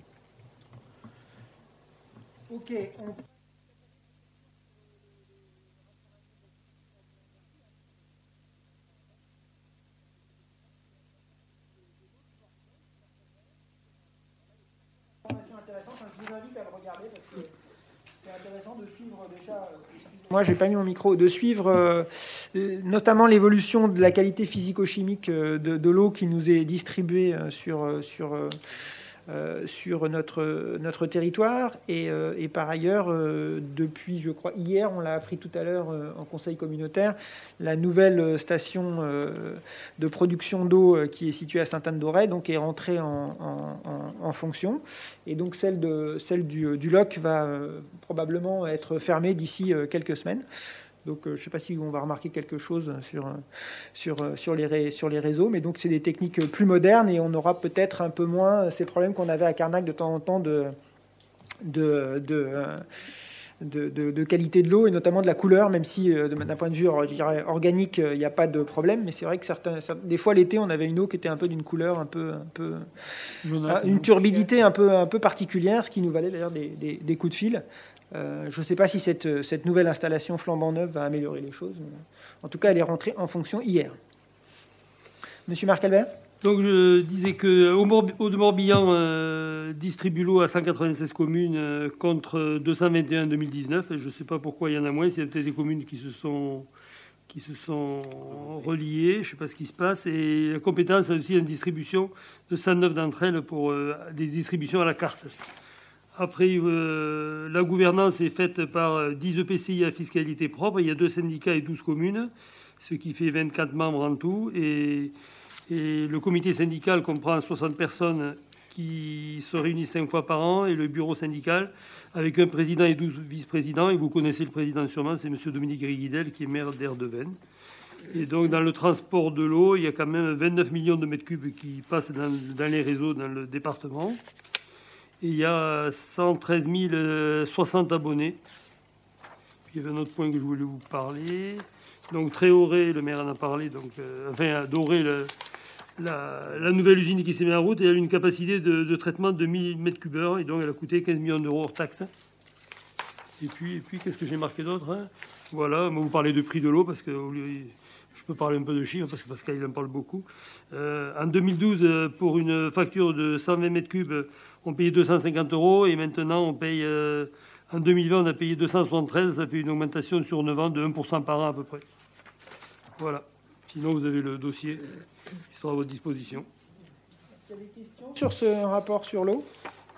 [SPEAKER 1] Ok. On... Je vous invite à le regarder parce que c'est intéressant de suivre déjà. Moi, j'ai pas mis mon micro, de suivre euh, notamment l'évolution de la qualité physico-chimique euh, de, de l'eau qui nous est distribuée euh, sur, euh, sur, euh, euh, sur notre, notre territoire. Et, euh, et par ailleurs, euh, depuis, je crois, hier, on l'a appris tout à l'heure euh, en conseil communautaire, la nouvelle station euh, de production d'eau euh, qui est située à Sainte-Anne-d'Auray, donc est rentrée en, en, en, en fonction. Et donc celle, de, celle du, du Loc va euh, probablement être fermée d'ici euh, quelques semaines. Donc, euh, je ne sais pas si on va remarquer quelque chose sur, sur, sur, les, sur les réseaux, mais donc c'est des techniques plus modernes et on aura peut-être un peu moins ces problèmes qu'on avait à Carnac de temps en temps de, de, de, de, de, de qualité de l'eau et notamment de la couleur, même si d'un point de vue je dirais, organique, il n'y a pas de problème. Mais c'est vrai que certains, des fois l'été, on avait une eau qui était un peu d'une couleur un peu, un peu une turbidité un peu, un peu particulière, ce qui nous valait d'ailleurs des, des, des coups de fil. Euh, je ne sais pas si cette, cette nouvelle installation flambant neuve va améliorer les choses. Mais en tout cas, elle est rentrée en fonction hier. Monsieur Marc Albert.
[SPEAKER 6] Donc, je disais que Eau de Morbihan euh, distribue l'eau à cent quatre-vingt-seize communes euh, contre deux cent vingt et un en deux mille dix-neuf. Et je ne sais pas pourquoi il y en a moins. Il y a peut-être des communes qui se sont, qui se sont reliées. Je ne sais pas ce qui se passe. Et la compétence a aussi une distribution de cent neuf d'entre elles pour euh, des distributions à la carte. Après, euh, la gouvernance est faite par dix E P C I à fiscalité propre. Il y a deux syndicats et douze communes, ce qui fait vingt-quatre membres en tout. Et, et le comité syndical comprend soixante personnes qui se réunissent cinq fois par an. Et le bureau syndical, avec un président et douze vice-présidents. Et vous connaissez le président sûrement, c'est M. Dominique Riguidel, qui est maire d'Erdevenne. Et donc, dans le transport de l'eau, il y a quand même vingt-neuf millions de mètres cubes qui passent dans, dans les réseaux dans le département. Et il y a cent treize mille soixante abonnés. Puis il y avait un autre point que je voulais vous parler. Donc Tréoré, le maire en a parlé, donc, euh, enfin Doré, le, la, la nouvelle usine qui s'est mise en route, elle a une capacité de, de traitement de mille mètres cubes heure, et donc elle a coûté quinze millions d'euros hors taxe. Et puis, et puis qu'est-ce que j'ai marqué d'autre, hein? Voilà, moi vous parlez de prix de l'eau, parce que je peux parler un peu de chiffres, parce que Pascal il en parle beaucoup. Euh, en deux mille douze, pour une facture de cent vingt mètres cubes, on payait deux cent cinquante euros et maintenant on paye, euh, en deux mille vingt, on a payé deux cent soixante-treize. Ça fait une augmentation sur neuf ans de un pour cent par an à peu près. Voilà. Sinon, vous avez le dossier qui sera à votre disposition.
[SPEAKER 1] Il y a des questions sur ce rapport sur l'eau?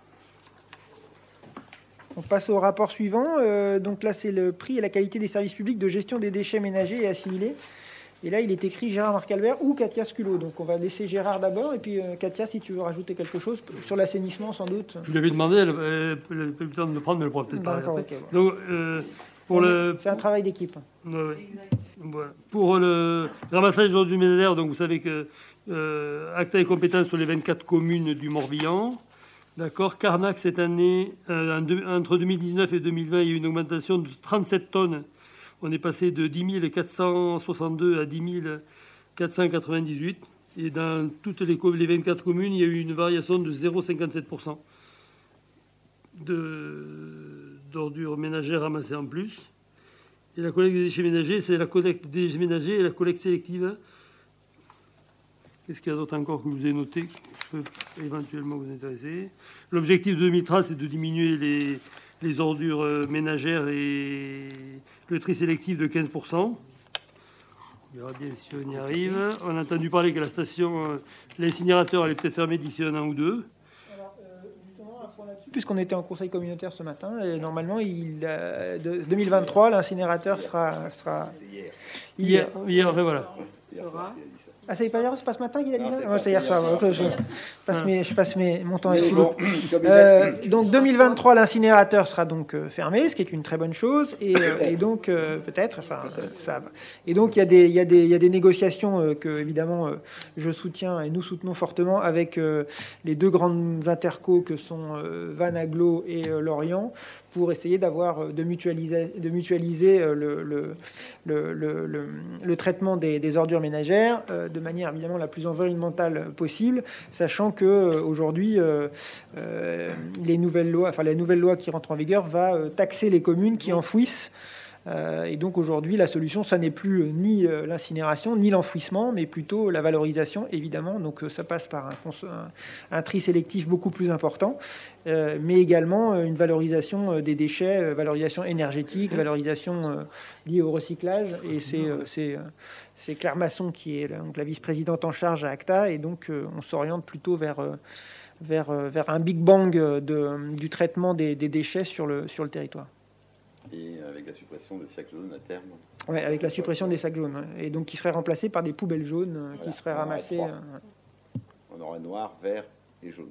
[SPEAKER 1] On passe au rapport suivant. Euh, donc là, c'est le prix et la qualité des services publics de gestion des déchets ménagers et assimilés. Et là, il est écrit Gérard Marc-Albert ou Katia Sculot. Donc, on va laisser Gérard d'abord. Et puis, euh, Katia, si tu veux rajouter quelque chose sur l'assainissement, sans doute.
[SPEAKER 6] Je lui avais demandé, elle n'a pas eu le temps de le prendre, mais elle pourra peut-être parler après.
[SPEAKER 1] Okay,
[SPEAKER 6] bon. Donc, euh, pour le...
[SPEAKER 1] C'est un travail d'équipe.
[SPEAKER 6] Ouais, ouais. Voilà. Pour le ramassage d'ordures ménagères, donc vous savez que euh, Acta est compétent sur les vingt-quatre communes du Morbihan. D'accord. Carnac, cette année, euh, en deux, entre deux mille dix-neuf et deux mille vingt, il y a eu une augmentation de trente-sept tonnes. On est passé de dix mille quatre cent soixante-deux à dix mille quatre cent quatre-vingt-dix-huit. Et dans toutes les, les vingt-quatre communes, il y a eu une variation de zéro virgule cinquante-sept pour cent de, d'ordures ménagères ramassées en plus. Et la collecte des déchets ménagers, c'est la collecte des déchets ménagers et la collecte sélective. Qu'est-ce qu'il y a d'autre encore que vous avez noté qui peut éventuellement vous intéresser? L'objectif de deux mille trente, c'est de diminuer les, les ordures ménagères et le tri sélectif de quinze pour cent. On verra bien si on y arrive. On a entendu parler que la station, l'incinérateur allait peut-être fermer d'ici un an ou deux.
[SPEAKER 1] Puisqu'on était en conseil communautaire ce matin, et normalement, il, euh, de deux mille vingt-trois, l'incinérateur sera, sera
[SPEAKER 6] hier. Hier, hier enfin, voilà.
[SPEAKER 1] Ah, c'est pas hier, c'est pas ce matin qu'il a dit ça? Ouais, c'est hier soir. Okay, je, passe mes, je passe mes, mon temps avec Philippe. Euh, donc deux mille vingt-trois, l'incinérateur sera donc euh, fermé, ce qui est une très bonne chose. Et, euh, et donc euh, peut-être, enfin, euh, ça. Et donc il y a des, il y a des, il y a des négociations euh, que évidemment euh, je soutiens et nous soutenons fortement avec euh, les deux grandes intercos que sont euh, Vannes Agglo et euh, Lorient, pour essayer d'avoir de mutualiser, de mutualiser le, le, le, le, le traitement des, des ordures ménagères euh, de manière évidemment la plus environnementale possible, sachant que euh, aujourd'hui euh, euh, les nouvelles lois, enfin la nouvelle loi qui rentre en vigueur va euh, taxer les communes qui enfouissent. Euh, et donc aujourd'hui, la solution, ça n'est plus euh, ni euh, l'incinération, ni l'enfouissement, mais plutôt la valorisation, évidemment. Donc euh, ça passe par un, un, un tri sélectif beaucoup plus important, euh, mais également euh, une valorisation euh, des déchets, euh, valorisation énergétique, valorisation euh, liée au recyclage. Et c'est, euh, c'est, euh, c'est Claire Masson qui est donc, la vice-présidente en charge à Acta, et donc euh, on s'oriente plutôt vers... Euh, vers, vers un big bang de, du traitement des, des déchets sur le, sur le territoire.
[SPEAKER 4] Et avec la suppression des sacs jaunes à terme.
[SPEAKER 1] Oui, avec la suppression des sacs jaunes. Ouais. Et donc qui seraient remplacés par des poubelles jaunes euh, voilà, qui seraient ramassées. Euh,
[SPEAKER 4] on aurait noir, vert et jaune.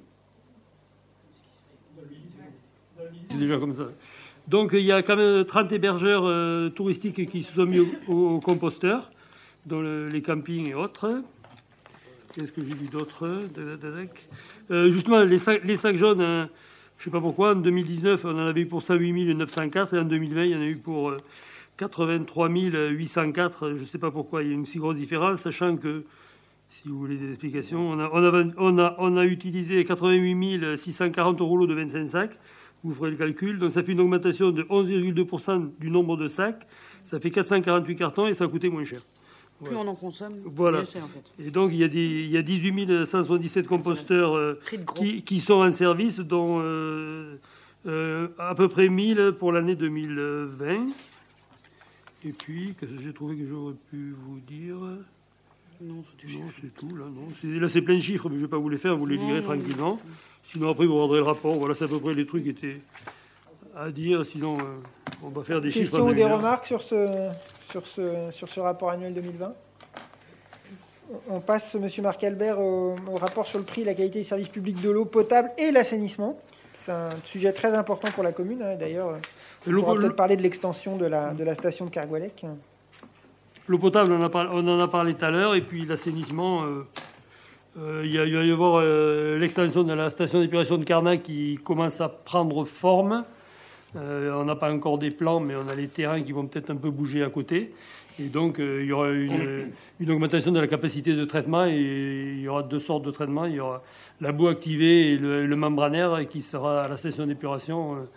[SPEAKER 6] C'est déjà comme ça. Donc il y a quand même trente hébergeurs euh, touristiques qui se sont mis au, au, au composteur, dans le, les campings et autres. Qu'est-ce que j'ai vu d'autre euh, Justement, les sacs, les sacs jaunes, hein, je ne sais pas pourquoi, en deux mille dix-neuf, on en avait eu pour cent huit mille neuf cent quatre, et en deux mille vingt, il y en a eu pour euh, quatre-vingt-trois mille huit cent quatre. Je ne sais pas pourquoi il y a une si grosse différence, sachant que, si vous voulez des explications, on a, on a, on a, on a utilisé quatre-vingt-huit mille six cent quarante rouleaux de vingt-cinq sacs. Vous ferez le calcul. Donc ça fait une augmentation de onze virgule deux pour cent du nombre de sacs. Ça fait quatre cent quarante-huit cartons et ça a coûté moins cher.
[SPEAKER 7] Plus voilà. On en consomme,
[SPEAKER 6] voilà.
[SPEAKER 7] mieux c'est en fait.
[SPEAKER 6] Et donc il y a, des, il y a dix-huit mille cent soixante-dix-sept composteurs euh, qui, qui sont en service, dont euh, euh, à peu près mille pour l'année deux mille vingt. Et puis, qu'est-ce que j'ai trouvé que j'aurais pu vous dire ?
[SPEAKER 7] Non,
[SPEAKER 6] c'est tout. Là, non. C'est, là, c'est plein de chiffres, mais je ne vais pas vous les faire, vous les lirez tranquillement. Non. Sinon, après, vous regarderez le rapport. Voilà, c'est à peu près les trucs qui étaient à dire. Sinon, euh, on va faire des
[SPEAKER 1] Question
[SPEAKER 6] chiffres.
[SPEAKER 1] Questions ou des remarques sur ce, sur, ce, sur ce rapport annuel deux mille vingt ? On passe, M. Marc Albert, au, au rapport sur le prix et la qualité des services publics de l'eau potable et l'assainissement. C'est un sujet très important pour la commune. Hein, d'ailleurs, on pourra peut-être parler de l'extension de la, de la station de Kergoualec.
[SPEAKER 6] L'eau potable, on, a parlé, on en a parlé tout à l'heure. Et puis l'assainissement... Euh, Euh, il, y a, il va y avoir euh, l'extension de la station d'épuration de Carnac qui commence à prendre forme. Euh, on n'a pas encore des plans, mais on a les terrains qui vont peut-être un peu bouger à côté. Et donc, euh, il y aura une, une augmentation de la capacité de traitement. Et il y aura deux sortes de traitements. Il y aura la boue activée et le, le membranaire qui sera à la station d'épuration. Euh,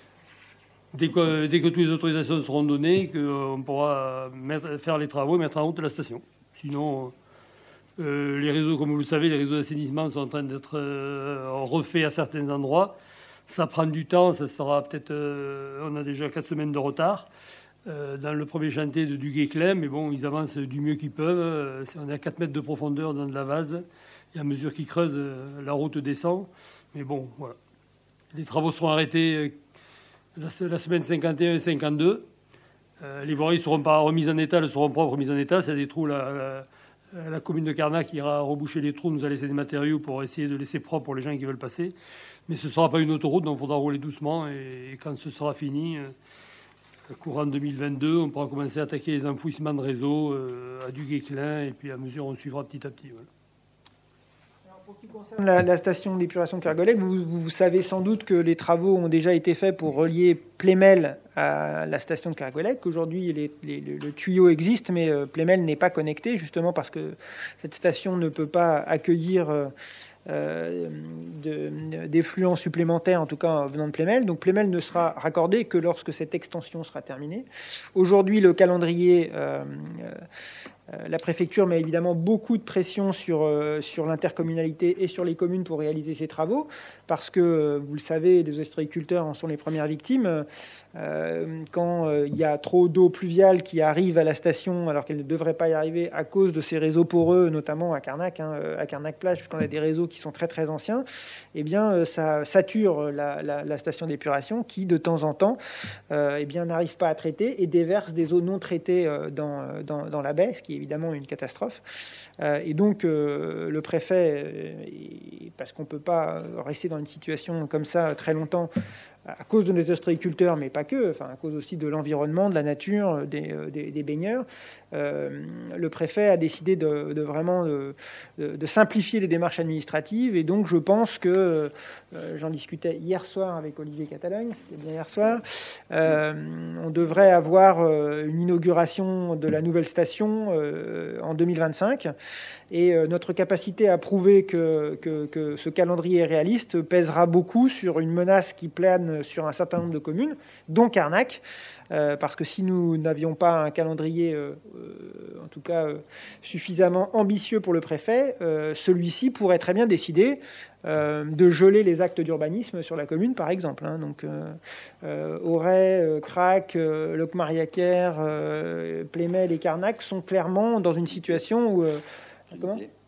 [SPEAKER 6] dès, que, dès que toutes les autorisations seront données, qu'on pourra mettre, faire les travaux et mettre en route la station. Sinon... Euh, les réseaux, comme vous le savez, les réseaux d'assainissement sont en train d'être euh, refaits à certains endroits. Ça prend du temps, ça sera peut-être... Euh, on a déjà quatre semaines de retard euh, dans le premier chantier de Duguay-Clem, mais bon, ils avancent du mieux qu'ils peuvent. Euh, on est à quatre mètres de profondeur dans de la vase, et à mesure qu'ils creusent, euh, la route descend. Mais bon, voilà. Les travaux seront arrêtés euh, la, la semaine cinquante et un et cinquante-deux. Euh, les voiries ne seront pas remises en état, elles seront propres remises en état. C'est des trous là... là La commune de Carnac ira reboucher les trous, nous a laissé des matériaux pour essayer de laisser propre pour les gens qui veulent passer. Mais ce ne sera pas une autoroute, donc il faudra rouler doucement. Et quand ce sera fini, euh, courant deux mille vingt-deux, on pourra commencer à attaquer les enfouissements de réseau euh, à Duguay-Clin. Et puis à mesure, on suivra petit à petit. Voilà.
[SPEAKER 1] Pour ce qui concerne la, la station d'épuration Kergoualec, vous, vous savez sans doute que les travaux ont déjà été faits pour relier Plémel à la station de Kergoualec. Aujourd'hui, les, les, le tuyau existe, mais euh, Plémel n'est pas connecté, justement parce que cette station ne peut pas accueillir euh, euh, de, d'effluents supplémentaires, en tout cas venant de Plémel. Donc Plémel ne sera raccordé que lorsque cette extension sera terminée. Aujourd'hui, le calendrier... Euh, euh, La préfecture met évidemment beaucoup de pression sur, euh, sur l'intercommunalité et sur les communes pour réaliser ces travaux, parce que, euh, vous le savez, les ostréiculteurs en sont les premières victimes. Euh, quand euh, il y a trop d'eau pluviale qui arrive à la station alors qu'elle ne devrait pas y arriver à cause de ces réseaux poreux, notamment à Carnac, hein, à Carnac-Plage, puisqu'on a des réseaux qui sont très très anciens, eh bien, euh, ça sature la, la, la station d'épuration qui, de temps en temps, euh, eh bien, n'arrive pas à traiter et déverse des eaux non traitées euh, dans, dans, dans la baie, ce qui est évidemment une catastrophe. Euh, et donc, euh, le préfet, euh, parce qu'on ne peut pas rester dans une situation comme ça très longtemps, à cause de nos ostréiculteurs, mais pas que, enfin, à cause aussi de l'environnement, de la nature, des, des, des baigneurs, euh, le préfet a décidé de, de vraiment de, de, de simplifier les démarches administratives. Et donc, je pense que, euh, j'en discutais hier soir avec Olivier Catalogne, c'était bien hier soir, euh, on devrait avoir une inauguration de la nouvelle station euh, en deux mille vingt-cinq. Et euh, notre capacité à prouver que, que, que ce calendrier est réaliste pèsera beaucoup sur une menace qui plane sur un certain nombre de communes, dont Carnac, euh, parce que si nous n'avions pas un calendrier, euh, euh, en tout cas euh, suffisamment ambitieux pour le préfet, euh, celui-ci pourrait très bien décider euh, de geler les actes d'urbanisme sur la commune, par exemple. Hein. Donc, euh, euh, Auray, euh, Crac, euh, Locmariaquer, euh, Plémel et Carnac sont clairement dans une situation où... Euh, comment ?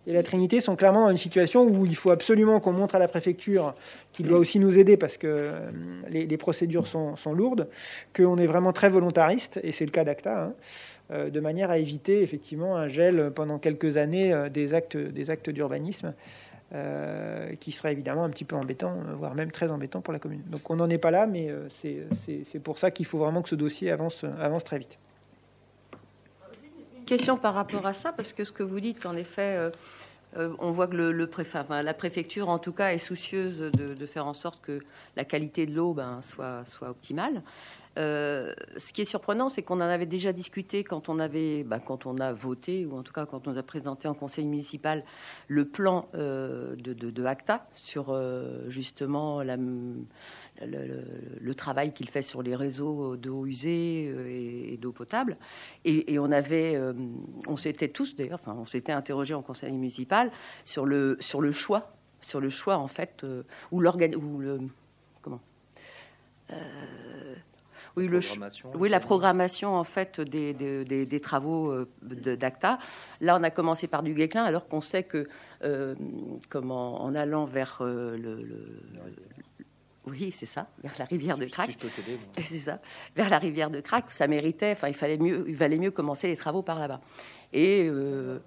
[SPEAKER 1] et la Trinité sont clairement dans une situation où il faut absolument qu'on montre à la préfecture, qui doit aussi nous aider parce que les, les procédures sont, sont lourdes, qu'on est vraiment très volontariste, et c'est le cas d'Acta, hein, euh, de manière à éviter effectivement un gel pendant quelques années euh, des actes, des actes d'urbanisme, euh, qui serait évidemment un petit peu embêtant, voire même très embêtant pour la commune. Donc on n'en est pas là, mais euh, c'est, c'est, c'est pour ça qu'il faut vraiment que ce dossier avance, avance très vite.
[SPEAKER 5] Question par rapport à ça, parce que ce que vous dites, en effet, euh, euh, on voit que le, le préfet, enfin, la préfecture, en tout cas, est soucieuse de, de faire en sorte que la qualité de l'eau ben, soit, soit optimale. Euh, ce qui est surprenant, c'est qu'on en avait déjà discuté quand on avait, bah, quand on a voté, ou en tout cas quand on a présenté en conseil municipal le plan euh, de, de, de Acta sur euh, justement la, le, le, le travail qu'il fait sur les réseaux d'eau usée et, et d'eau potable. Et, et on avait, euh, on s'était tous d'ailleurs, enfin, on s'était interrogé en conseil municipal sur le sur le choix, sur le choix en fait, euh, ou l'organ, ou le comment. Euh, Oui, le, oui, la programmation en fait des, des, des, des travaux de, d'Acta. Là, on a commencé par du Guesclin, alors qu'on sait que, euh, comment, en allant vers euh, le, le, le, oui, c'est ça, vers la rivière de Crac. Si je peux t'aider, bon. C'est ça, vers la rivière de Crac, ça méritait. Enfin, il fallait mieux, il valait mieux commencer les travaux par là-bas. Et euh,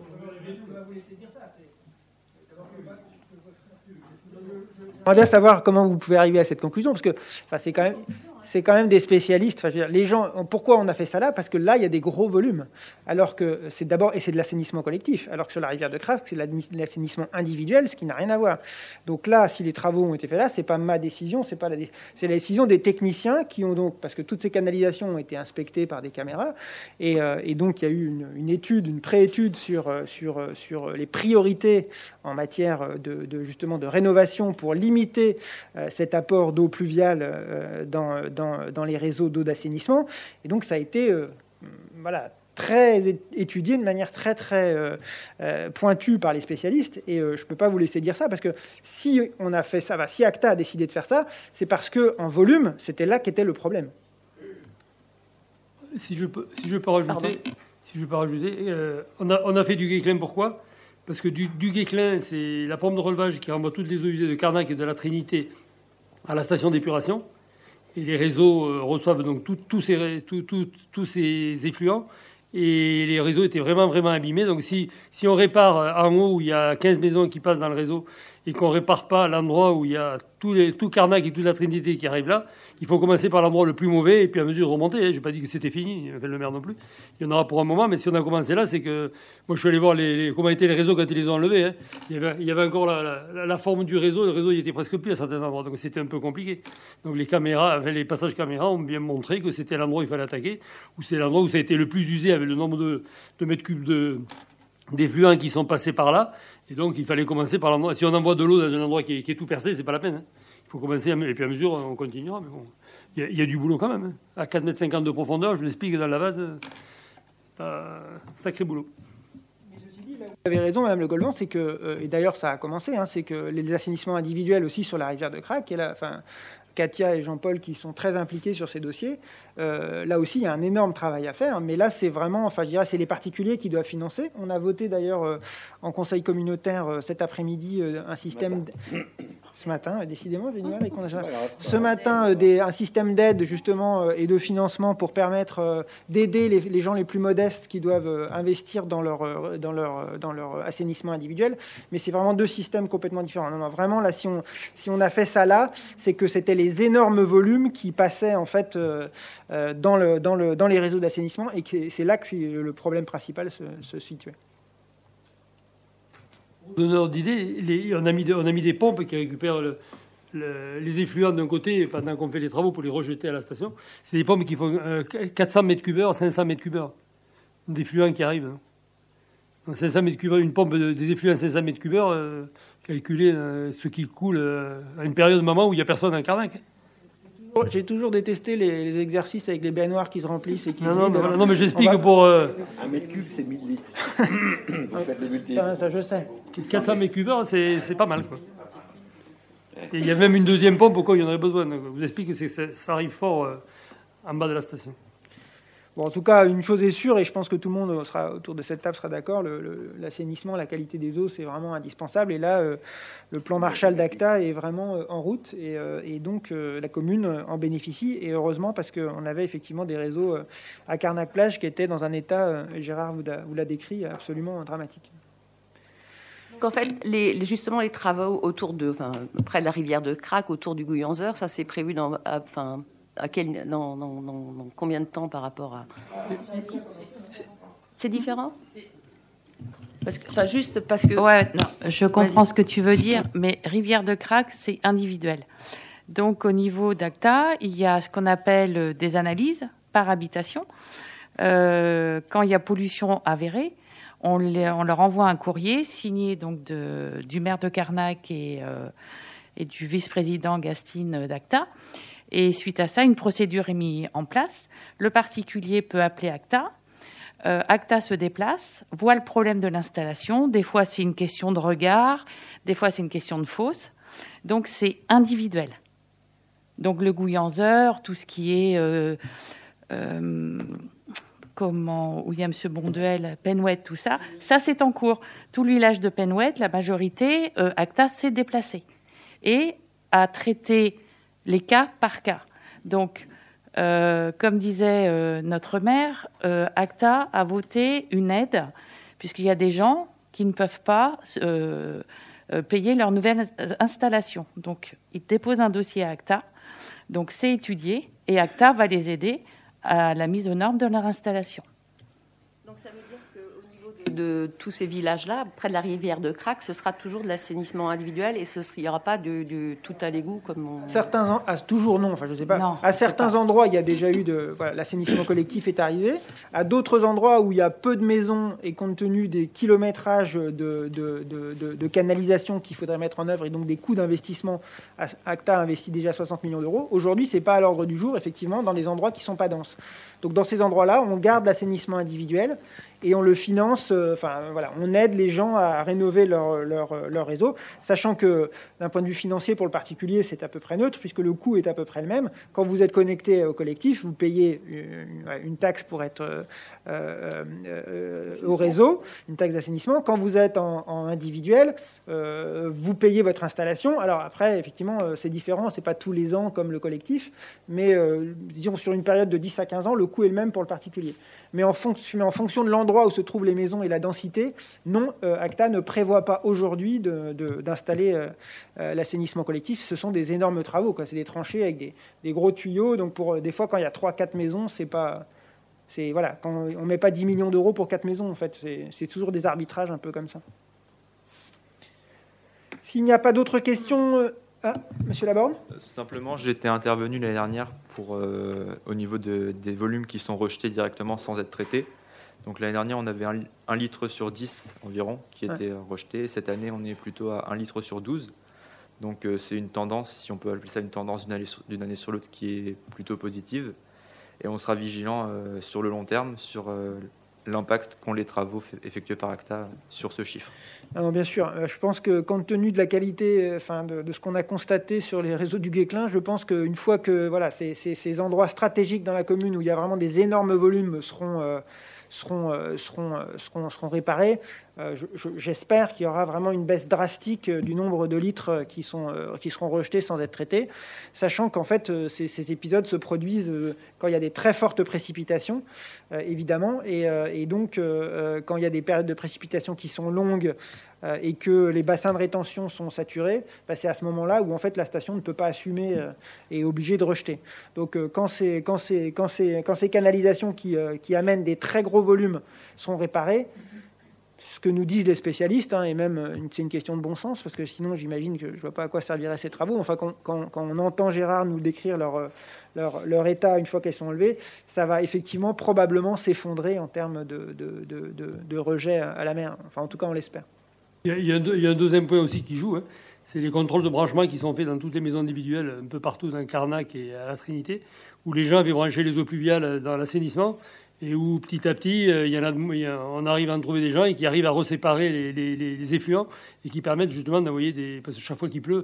[SPEAKER 1] On va bien savoir comment vous pouvez arriver à cette conclusion, parce que enfin, c'est quand même, c'est quand même des spécialistes. Enfin, je veux dire, les gens, pourquoi on a fait ça là ? Parce que là, il y a des gros volumes, alors que c'est d'abord et c'est de l'assainissement collectif, alors que sur la rivière de Crac, c'est de l'assainissement individuel, ce qui n'a rien à voir. Donc là, si les travaux ont été faits là, c'est pas ma décision, c'est pas la, c'est la décision des techniciens qui ont donc, parce que toutes ces canalisations ont été inspectées par des caméras, et, euh, et donc il y a eu une, une étude, une pré-étude sur sur sur les priorités en matière de, de justement de rénovation pour limiter euh, cet apport d'eau pluviale euh, dans, dans, dans les réseaux d'eau d'assainissement. Et donc ça a été euh, voilà, très étudié de manière très très euh, euh, pointue par les spécialistes. Et euh, je ne peux pas vous laisser dire ça, parce que si on a fait ça, bah, si Acta a décidé de faire ça, c'est parce qu'en volume, c'était là qu'était le problème.
[SPEAKER 6] Si je peux, si je peux rajouter, si je peux rajouter euh, on, a, on a fait du Guesclin, pourquoi ? Parce que du, du Guesclin, c'est la pompe de relevage qui renvoie toutes les eaux usées de Carnac et de la Trinité à la station d'épuration. Et les réseaux euh, reçoivent donc tous ces, tout, tout, tout ces effluents. Et les réseaux étaient vraiment, vraiment abîmés. Donc si, si on répare en haut où il y a quinze maisons qui passent dans le réseau et qu'on ne répare pas l'endroit où il y a tout, les, tout Carnac et toute la Trinité qui arrivent là, il faut commencer par l'endroit le plus mauvais et puis à mesure de remonter. Je n'ai pas dit que c'était fini, enfin, le maire non plus. Il y en aura pour un moment, mais si on a commencé là, c'est que... Moi, je suis allé voir les, les, comment étaient les réseaux quand ils les ont enlevés. Hein. Il, y avait, il y avait encore la, la, la forme du réseau. Le réseau, il était presque plus à certains endroits. Donc c'était un peu compliqué. Donc les caméras, enfin, les passages caméras ont bien montré que c'était l'endroit où il fallait attaquer, ou c'est l'endroit où ça a été le plus usé avec le nombre de, de mètres cubes de, d'effluents qui sont passés par là. Et donc, il fallait commencer par l'endroit. Si on envoie de l'eau dans un endroit qui est, qui est tout percé, c'est pas la peine. Hein. Il faut commencer, à, et puis à mesure, on continuera. Mais bon, il y a, il y a du boulot quand même. Hein. À quatre mètres cinquante de profondeur, je l'explique dans la vase, euh, sacré boulot.
[SPEAKER 1] Vous avez raison, Madame Le Golvan, c'est que, euh, et d'ailleurs ça a commencé, hein, c'est que les assainissements individuels aussi sur la rivière de Crac, et là, enfin, Katia et Jean-Paul qui sont très impliqués sur ces dossiers, euh, là aussi il y a un énorme travail à faire, mais là c'est vraiment, enfin je dirais, c'est les particuliers qui doivent financer. On a voté d'ailleurs euh, en conseil communautaire euh, cet après-midi euh, un système... Ce matin, décidément, j'ai du mal avec mon agenda. Ce matin, euh, des, un système d'aide justement euh, et de financement pour permettre euh, d'aider les, les gens les plus modestes qui doivent euh, investir dans leur, euh, dans, leur, dans leur assainissement individuel. Mais c'est vraiment deux systèmes complètement différents. Non, non, vraiment, là, si on, si on a fait ça là, c'est que c'était les énormes volumes qui passaient en fait euh, euh, dans, le, dans, le, dans les réseaux d'assainissement, et que c'est là que le problème principal se, se situait.
[SPEAKER 6] Donneur d'idée, on a mis on a mis des pompes qui récupèrent le, le, les effluents d'un côté pendant qu'on fait les travaux pour les rejeter à la station. C'est des pompes qui font euh, quatre cents mètres cubes heure, cinq cents mètres cubes heure d'effluents qui arrivent. Donc cinq cents mètres cubes heure, une pompe de, des effluents cinq cents mètres cubes heure, euh, calculer euh, ce qui coule euh, à une période de moment où il n'y a personne en Carnac.
[SPEAKER 1] J'ai toujours détesté les, les exercices avec les baignoires qui se remplissent et qui
[SPEAKER 6] non,
[SPEAKER 1] se
[SPEAKER 6] non,
[SPEAKER 1] vident.
[SPEAKER 6] Non, non, mais j'explique
[SPEAKER 1] va...
[SPEAKER 6] pour... Euh...
[SPEAKER 8] Un mètre cube, c'est mille litres. Vous faites le multi.
[SPEAKER 1] Ça, ça, je sais.
[SPEAKER 6] quatre cents mètres cubes, c'est, c'est pas mal, quoi. Et il y a même une deuxième pompe au cas où il y en aurait besoin. Donc, je vous explique que c'est, ça arrive fort euh, en bas de la station.
[SPEAKER 1] Bon, en tout cas, une chose est sûre, et je pense que tout le monde sera, autour de cette table sera d'accord, le, le, l'assainissement, la qualité des eaux, c'est vraiment indispensable. Et là, euh, le plan Marshall d'Acta est vraiment euh, en route, et, euh, et donc euh, la commune en bénéficie, et heureusement, parce qu'on avait effectivement des réseaux euh, à Carnac-Plage qui étaient dans un état, euh, Gérard vous l'a, vous l'a décrit, absolument dramatique.
[SPEAKER 5] Donc en fait, les, justement, les travaux autour de, enfin, près de la rivière de Crac, autour du Gouillanzeur, ça c'est prévu dans... À, enfin, À quel, dans, dans, dans, dans combien de temps par rapport à... C'est différent parce que, enfin, juste parce que...
[SPEAKER 7] Ouais, non, je comprends
[SPEAKER 5] Vas-y.
[SPEAKER 7] ce que tu veux dire, mais Rivière de Crac, c'est individuel. Donc, au niveau d'Acta, il y a ce qu'on appelle des analyses par habitation. Euh, quand il y a pollution avérée, on, les, on leur envoie un courrier signé donc de, du maire de Carnac et, euh, et du vice-président Gastine d'Acta. Et suite à ça, une procédure est mise en place. Le particulier peut appeler Acta. Euh, Acta se déplace, voit le problème de l'installation. Des fois, c'est une question de regard. Des fois, c'est une question de fosse. Donc, c'est individuel. Donc, le Gouillanzeur, tout ce qui est... Euh, euh, comment... Où il y a M. Bonduel, Penouette, tout ça. Ça, c'est en cours. Tout le village de Penouette, la majorité, euh, Acta s'est déplacé. Et a traité... les cas par cas. Donc, euh, comme disait euh, notre maire, euh, Acta a voté une aide, puisqu'il y a des gens qui ne peuvent pas euh, euh, payer leur nouvelle installation. Donc, ils déposent un dossier à Acta, donc c'est étudié, et Acta va les aider à la mise aux normes de leur installation.
[SPEAKER 5] Donc, ça veut dire qu'au niveau de, de tous ces villages-là, près de la rivière de Crac, ce sera toujours de l'assainissement individuel et ce, il n'y aura pas de, de tout à l'égout comme on...
[SPEAKER 1] Certains en, ah, toujours non, enfin je sais pas.
[SPEAKER 7] Non,
[SPEAKER 1] à certains endroits, il y a déjà eu de voilà, l'assainissement collectif est arrivé. À d'autres endroits où il y a peu de maisons et compte tenu des kilométrages de, de, de, de, de canalisation qu'il faudrait mettre en œuvre et donc des coûts d'investissement, Acta a investi déjà soixante millions d'euros. Aujourd'hui, c'est pas à l'ordre du jour, effectivement, dans les endroits qui sont pas denses. Donc dans ces endroits-là, on garde l'assainissement individuel et on le finance. Euh, enfin voilà, on aide les gens à rénover leur, leur, leur réseau, sachant que d'un point de vue financier pour le particulier, c'est à peu près neutre puisque le coût est à peu près le même. Quand vous êtes connecté au collectif, vous payez une, une taxe pour être euh, euh, euh, au réseau, une taxe d'assainissement. Quand vous êtes en, en individuel, euh, vous payez votre installation. Alors après, effectivement, euh, c'est différent. C'est pas tous les ans comme le collectif, mais euh, disons sur une période de dix à quinze ans, le coût est le même pour le particulier. Mais en, fonction, mais en fonction de l'endroit où se trouvent les maisons et la densité, non, euh, Acta ne prévoit pas aujourd'hui de, de, d'installer euh, euh, l'assainissement collectif. Ce sont des énormes travaux, quoi. C'est des tranchées avec des, des gros tuyaux. Donc pour, euh, des fois, quand il y a trois quatre maisons, c'est pas... C'est, voilà, quand on ne met pas dix millions d'euros pour quatre maisons, en fait. C'est, c'est toujours des arbitrages un peu comme ça. S'il n'y a pas d'autres questions... Euh, ah, Monsieur Laborde ?
[SPEAKER 9] Simplement, j'étais intervenu l'année dernière pour, euh, au niveau de, des volumes qui sont rejetés directement sans être traités. Donc l'année dernière, on avait un, un litre sur dix environ qui était ouais. rejeté. Cette année, on est plutôt à un litre sur douze. Donc euh, c'est une tendance, si on peut appeler ça une tendance d'une année sur, d'une année sur l'autre, qui est plutôt positive. Et on sera vigilant euh, sur le long terme, sur euh, l'impact qu'ont les travaux effectués par Acta sur ce chiffre.
[SPEAKER 1] Alors bien sûr, je pense que compte tenu de la qualité, enfin de, de ce qu'on a constaté sur les réseaux du Guesclin, je pense qu'une fois que voilà, ces, ces, ces endroits stratégiques dans la commune où il y a vraiment des énormes volumes seront euh, seront euh, seront seront seront réparés, euh, je, je, j'espère qu'il y aura vraiment une baisse drastique du nombre de litres qui sont euh, qui seront rejetés sans être traités, sachant qu'en fait euh, ces, ces épisodes se produisent euh, quand il y a des très fortes précipitations, euh, évidemment, et, euh, et donc euh, quand il y a des périodes de précipitations qui sont longues euh, et que les bassins de rétention sont saturés, bah, c'est à ce moment-là où en fait la station ne peut pas assumer euh, et est obligée de rejeter. Donc euh, quand ces quand ces quand ces quand ces canalisations qui euh, qui amènent des très gros volumes sont réparées, ce que nous disent les spécialistes, hein, et même c'est une question de bon sens, parce que sinon j'imagine que je ne vois pas à quoi serviraient ces travaux. Enfin, quand, quand, quand on entend Gérard nous décrire leur, leur, leur état une fois qu'elles sont enlevées, ça va effectivement probablement s'effondrer en termes de, de, de, de, de rejet à la mer. Enfin, en tout cas, on l'espère.
[SPEAKER 6] Il y a, il y a, un, il y a un deuxième point aussi qui joue, hein. C'est les contrôles de branchement qui sont faits dans toutes les maisons individuelles, un peu partout dans Carnac et à la Trinité, où les gens avaient branché les eaux pluviales dans l'assainissement, et où petit à petit, il y en a, il y a, on arrive à en trouver des gens et qui arrivent à reséparer les, les, les effluents et qui permettent justement d'envoyer des... Parce que chaque fois qu'il pleut,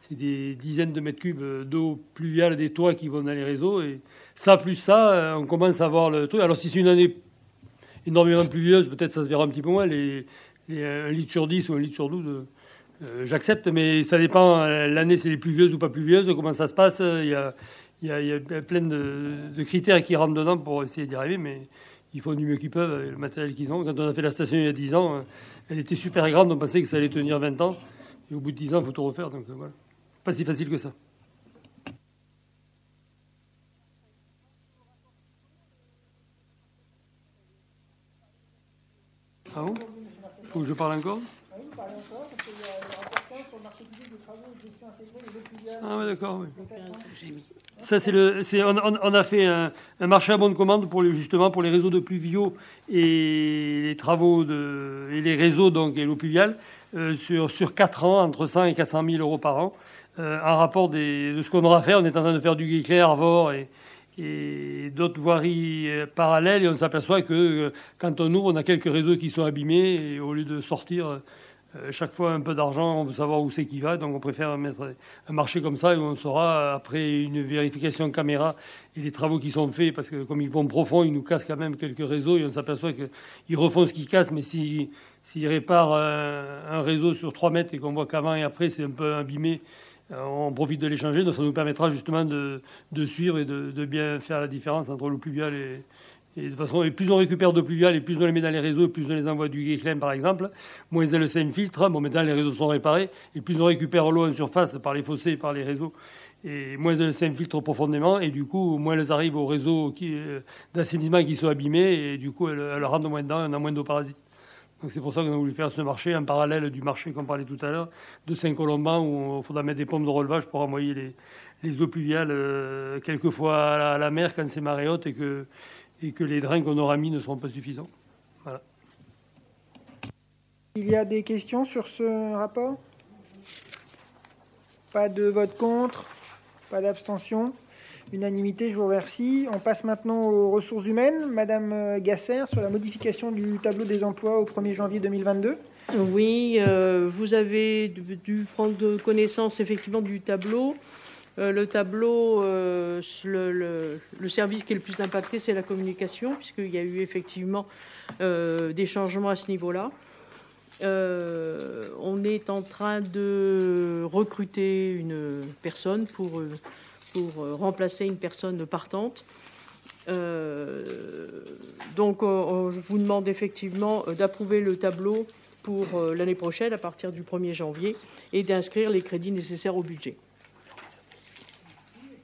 [SPEAKER 6] c'est des dizaines de mètres cubes d'eau pluviale des toits qui vont dans les réseaux. Et ça, plus ça, on commence à voir le truc. Alors, si c'est une année énormément pluvieuse, peut-être ça se verra un petit peu moins. Les, les un litre sur dix ou un litre sur douze, euh, j'accepte. Mais ça dépend. L'année, c'est les pluvieuses ou pas pluvieuses. Comment ça se passe. Il y a, il y a, il y a plein de, de critères qui rentrent dedans pour essayer d'y arriver. Mais ils font du mieux qu'ils peuvent avec le matériel qu'ils ont. Quand on a fait la station il y a dix ans, elle était super grande. On pensait que ça allait tenir vingt ans. Et au bout de dix ans, il faut tout refaire. Donc voilà. Pas si facile que ça. Ah bon ? Il faut que je parle encore ?
[SPEAKER 1] Oui, vous parlez encore, parce qu'il y a le rapporteur sur le marché public des travaux et de gestion intégrée des eaux pluviales.
[SPEAKER 6] Ah oui, d'accord. Oui. Ça, c'est le, c'est, on, on a fait un, un marché à bonne commande pour les, justement pour les réseaux de pluviaux et les travaux de, et les réseaux donc et l'eau pluviale euh, sur sur quatre ans, entre cent et quatre cent mille euros par an. Euh, un rapport des, de ce qu'on aura fait. On est en train de faire du Guéclair, Arvor et, et d'autres voiries parallèles, et on s'aperçoit que euh, quand on ouvre, on a quelques réseaux qui sont abîmés, et au lieu de sortir euh, chaque fois un peu d'argent, on veut savoir où c'est qui va, donc on préfère mettre un marché comme ça, où on saura, après une vérification caméra et les travaux qui sont faits, parce que comme ils vont profond, ils nous cassent quand même quelques réseaux, et on s'aperçoit qu'ils refont ce qu'ils cassent, mais s'ils, s'ils réparent un, un réseau sur trois mètres et qu'on voit qu'avant et après c'est un peu abîmé, on profite de l'échanger, donc ça nous permettra justement de, de suivre et de, de bien faire la différence entre l'eau pluviale et, et de toute façon, et plus on récupère d'eau pluviale et plus on les met dans les réseaux, plus on les envoie du Guéclin par exemple, moins elles s'infiltrent. Bon, maintenant les réseaux sont réparés, et plus on récupère l'eau en surface par les fossés et par les réseaux, et moins elles s'infiltrent profondément, et du coup moins elles arrivent aux réseaux qui, d'assainissement qui sont abîmés, et du coup elles, elles rentrent moins dedans, et on a moins d'eau parasite. Donc c'est pour ça qu'on a voulu faire ce marché en parallèle du marché qu'on parlait tout à l'heure de Saint-Colomban, où il faudra mettre des pompes de relevage pour envoyer les, les eaux pluviales euh, quelquefois à la, à la mer quand c'est marée haute et que, et que les drains qu'on aura mis ne seront pas suffisants. Voilà.
[SPEAKER 1] Il y a des questions sur ce rapport ? Pas de vote contre ? Pas d'abstention ? Unanimité, je vous remercie. On passe maintenant aux ressources humaines. Madame Gasser, sur la modification du tableau des emplois au premier janvier deux mille vingt-deux.
[SPEAKER 10] Oui, euh, vous avez dû prendre connaissance effectivement du tableau. Euh, le tableau, euh, le, le, le service qui est le plus impacté, c'est la communication, puisqu'il y a eu effectivement euh, des changements à ce niveau-là. Euh, on est en train de recruter une personne pour... Euh, pour remplacer une personne partante. Euh, donc, euh, je vous demande effectivement d'approuver le tableau pour euh, l'année prochaine, à partir du premier janvier, et d'inscrire les crédits nécessaires au budget.
[SPEAKER 1] Questions ?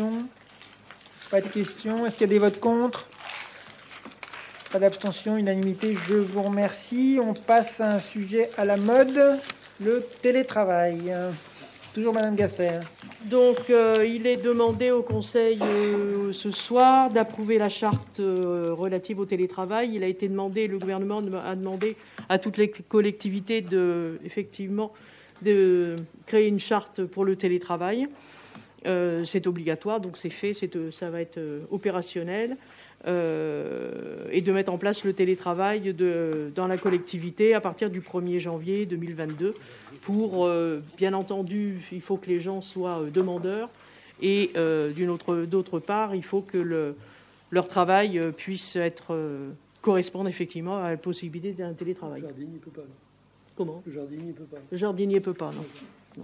[SPEAKER 1] Pas de questions. Est-ce qu'il y a des votes contre ? Pas d'abstention, unanimité, je vous remercie. On passe à un sujet à la mode, le télétravail. Toujours Madame Gasser.
[SPEAKER 10] Donc, euh, il est demandé au Conseil euh, ce soir d'approuver la charte euh, relative au télétravail. Il a été demandé, le gouvernement a demandé à toutes les collectivités de, effectivement, de créer une charte pour le télétravail. Euh, c'est obligatoire, donc c'est fait, c'est, ça va être euh, opérationnel. Euh, et de mettre en place le télétravail de, dans la collectivité à partir du premier janvier deux mille vingt-deux. Pour, euh, bien entendu, il faut que les gens soient euh, demandeurs et euh, d'une autre, d'autre part, il faut que le, leur travail euh, puisse être euh, correspondre effectivement à la possibilité d'un télétravail.
[SPEAKER 6] Le jardinier ne peut pas. Non.
[SPEAKER 10] Comment ?
[SPEAKER 6] Le jardinier ne peut pas.
[SPEAKER 10] Le jardinier ne peut pas, non. non.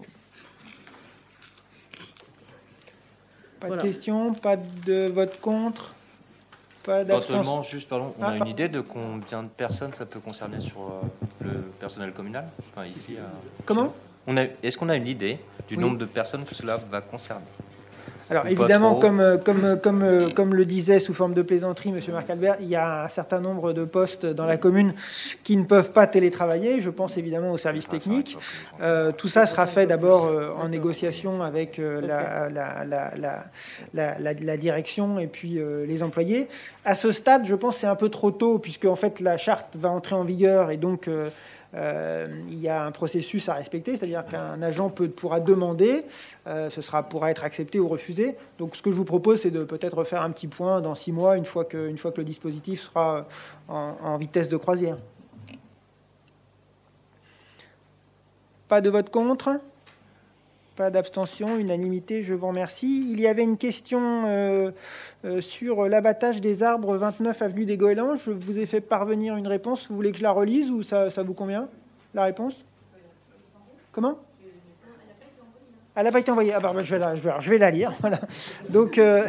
[SPEAKER 1] Pas
[SPEAKER 10] voilà.
[SPEAKER 1] de questions, pas de vote contre. Pas
[SPEAKER 2] Éventuellement, juste, pardon, on
[SPEAKER 1] ah,
[SPEAKER 2] a une
[SPEAKER 1] pardon.
[SPEAKER 2] idée de combien de personnes ça peut concerner sur euh, le personnel communal, enfin ici. Euh,
[SPEAKER 1] Comment
[SPEAKER 2] on a, Est-ce qu'on a une idée du
[SPEAKER 1] oui.
[SPEAKER 2] nombre de personnes que cela va concerner?
[SPEAKER 1] Alors
[SPEAKER 2] Ou
[SPEAKER 1] évidemment, comme, comme, comme, comme le disait sous forme de plaisanterie M. Marc Albert, il y a un certain nombre de postes dans la commune qui ne peuvent pas télétravailler. Je pense évidemment aux services techniques. Euh, tout ça sera fait d'abord euh, en négociation avec euh, la, la, la, la, la, la, la direction et puis euh, les employés. À ce stade, je pense que c'est un peu trop tôt puisque en fait la charte va entrer en vigueur et donc euh, Euh, il y a un processus à respecter, c'est-à-dire qu'un agent peut, pourra demander, euh, ce sera, pourra être accepté ou refusé. Donc ce que je vous propose, c'est de peut-être faire un petit point dans six mois, une fois que, une fois que le dispositif sera en, en vitesse de croisière. Pas de vote contre ? Pas d'abstention, unanimité, je vous remercie. Il y avait une question euh, euh, sur l'abattage des arbres vingt-neuf avenue des Goélands. Je vous ai fait parvenir une réponse. Vous voulez que je la relise ou ça, ça vous convient, la réponse? Comment? Elle n'a pas été envoyée. Ah bah, je, vais la, je, vais, je vais la lire. Voilà. Donc... Euh,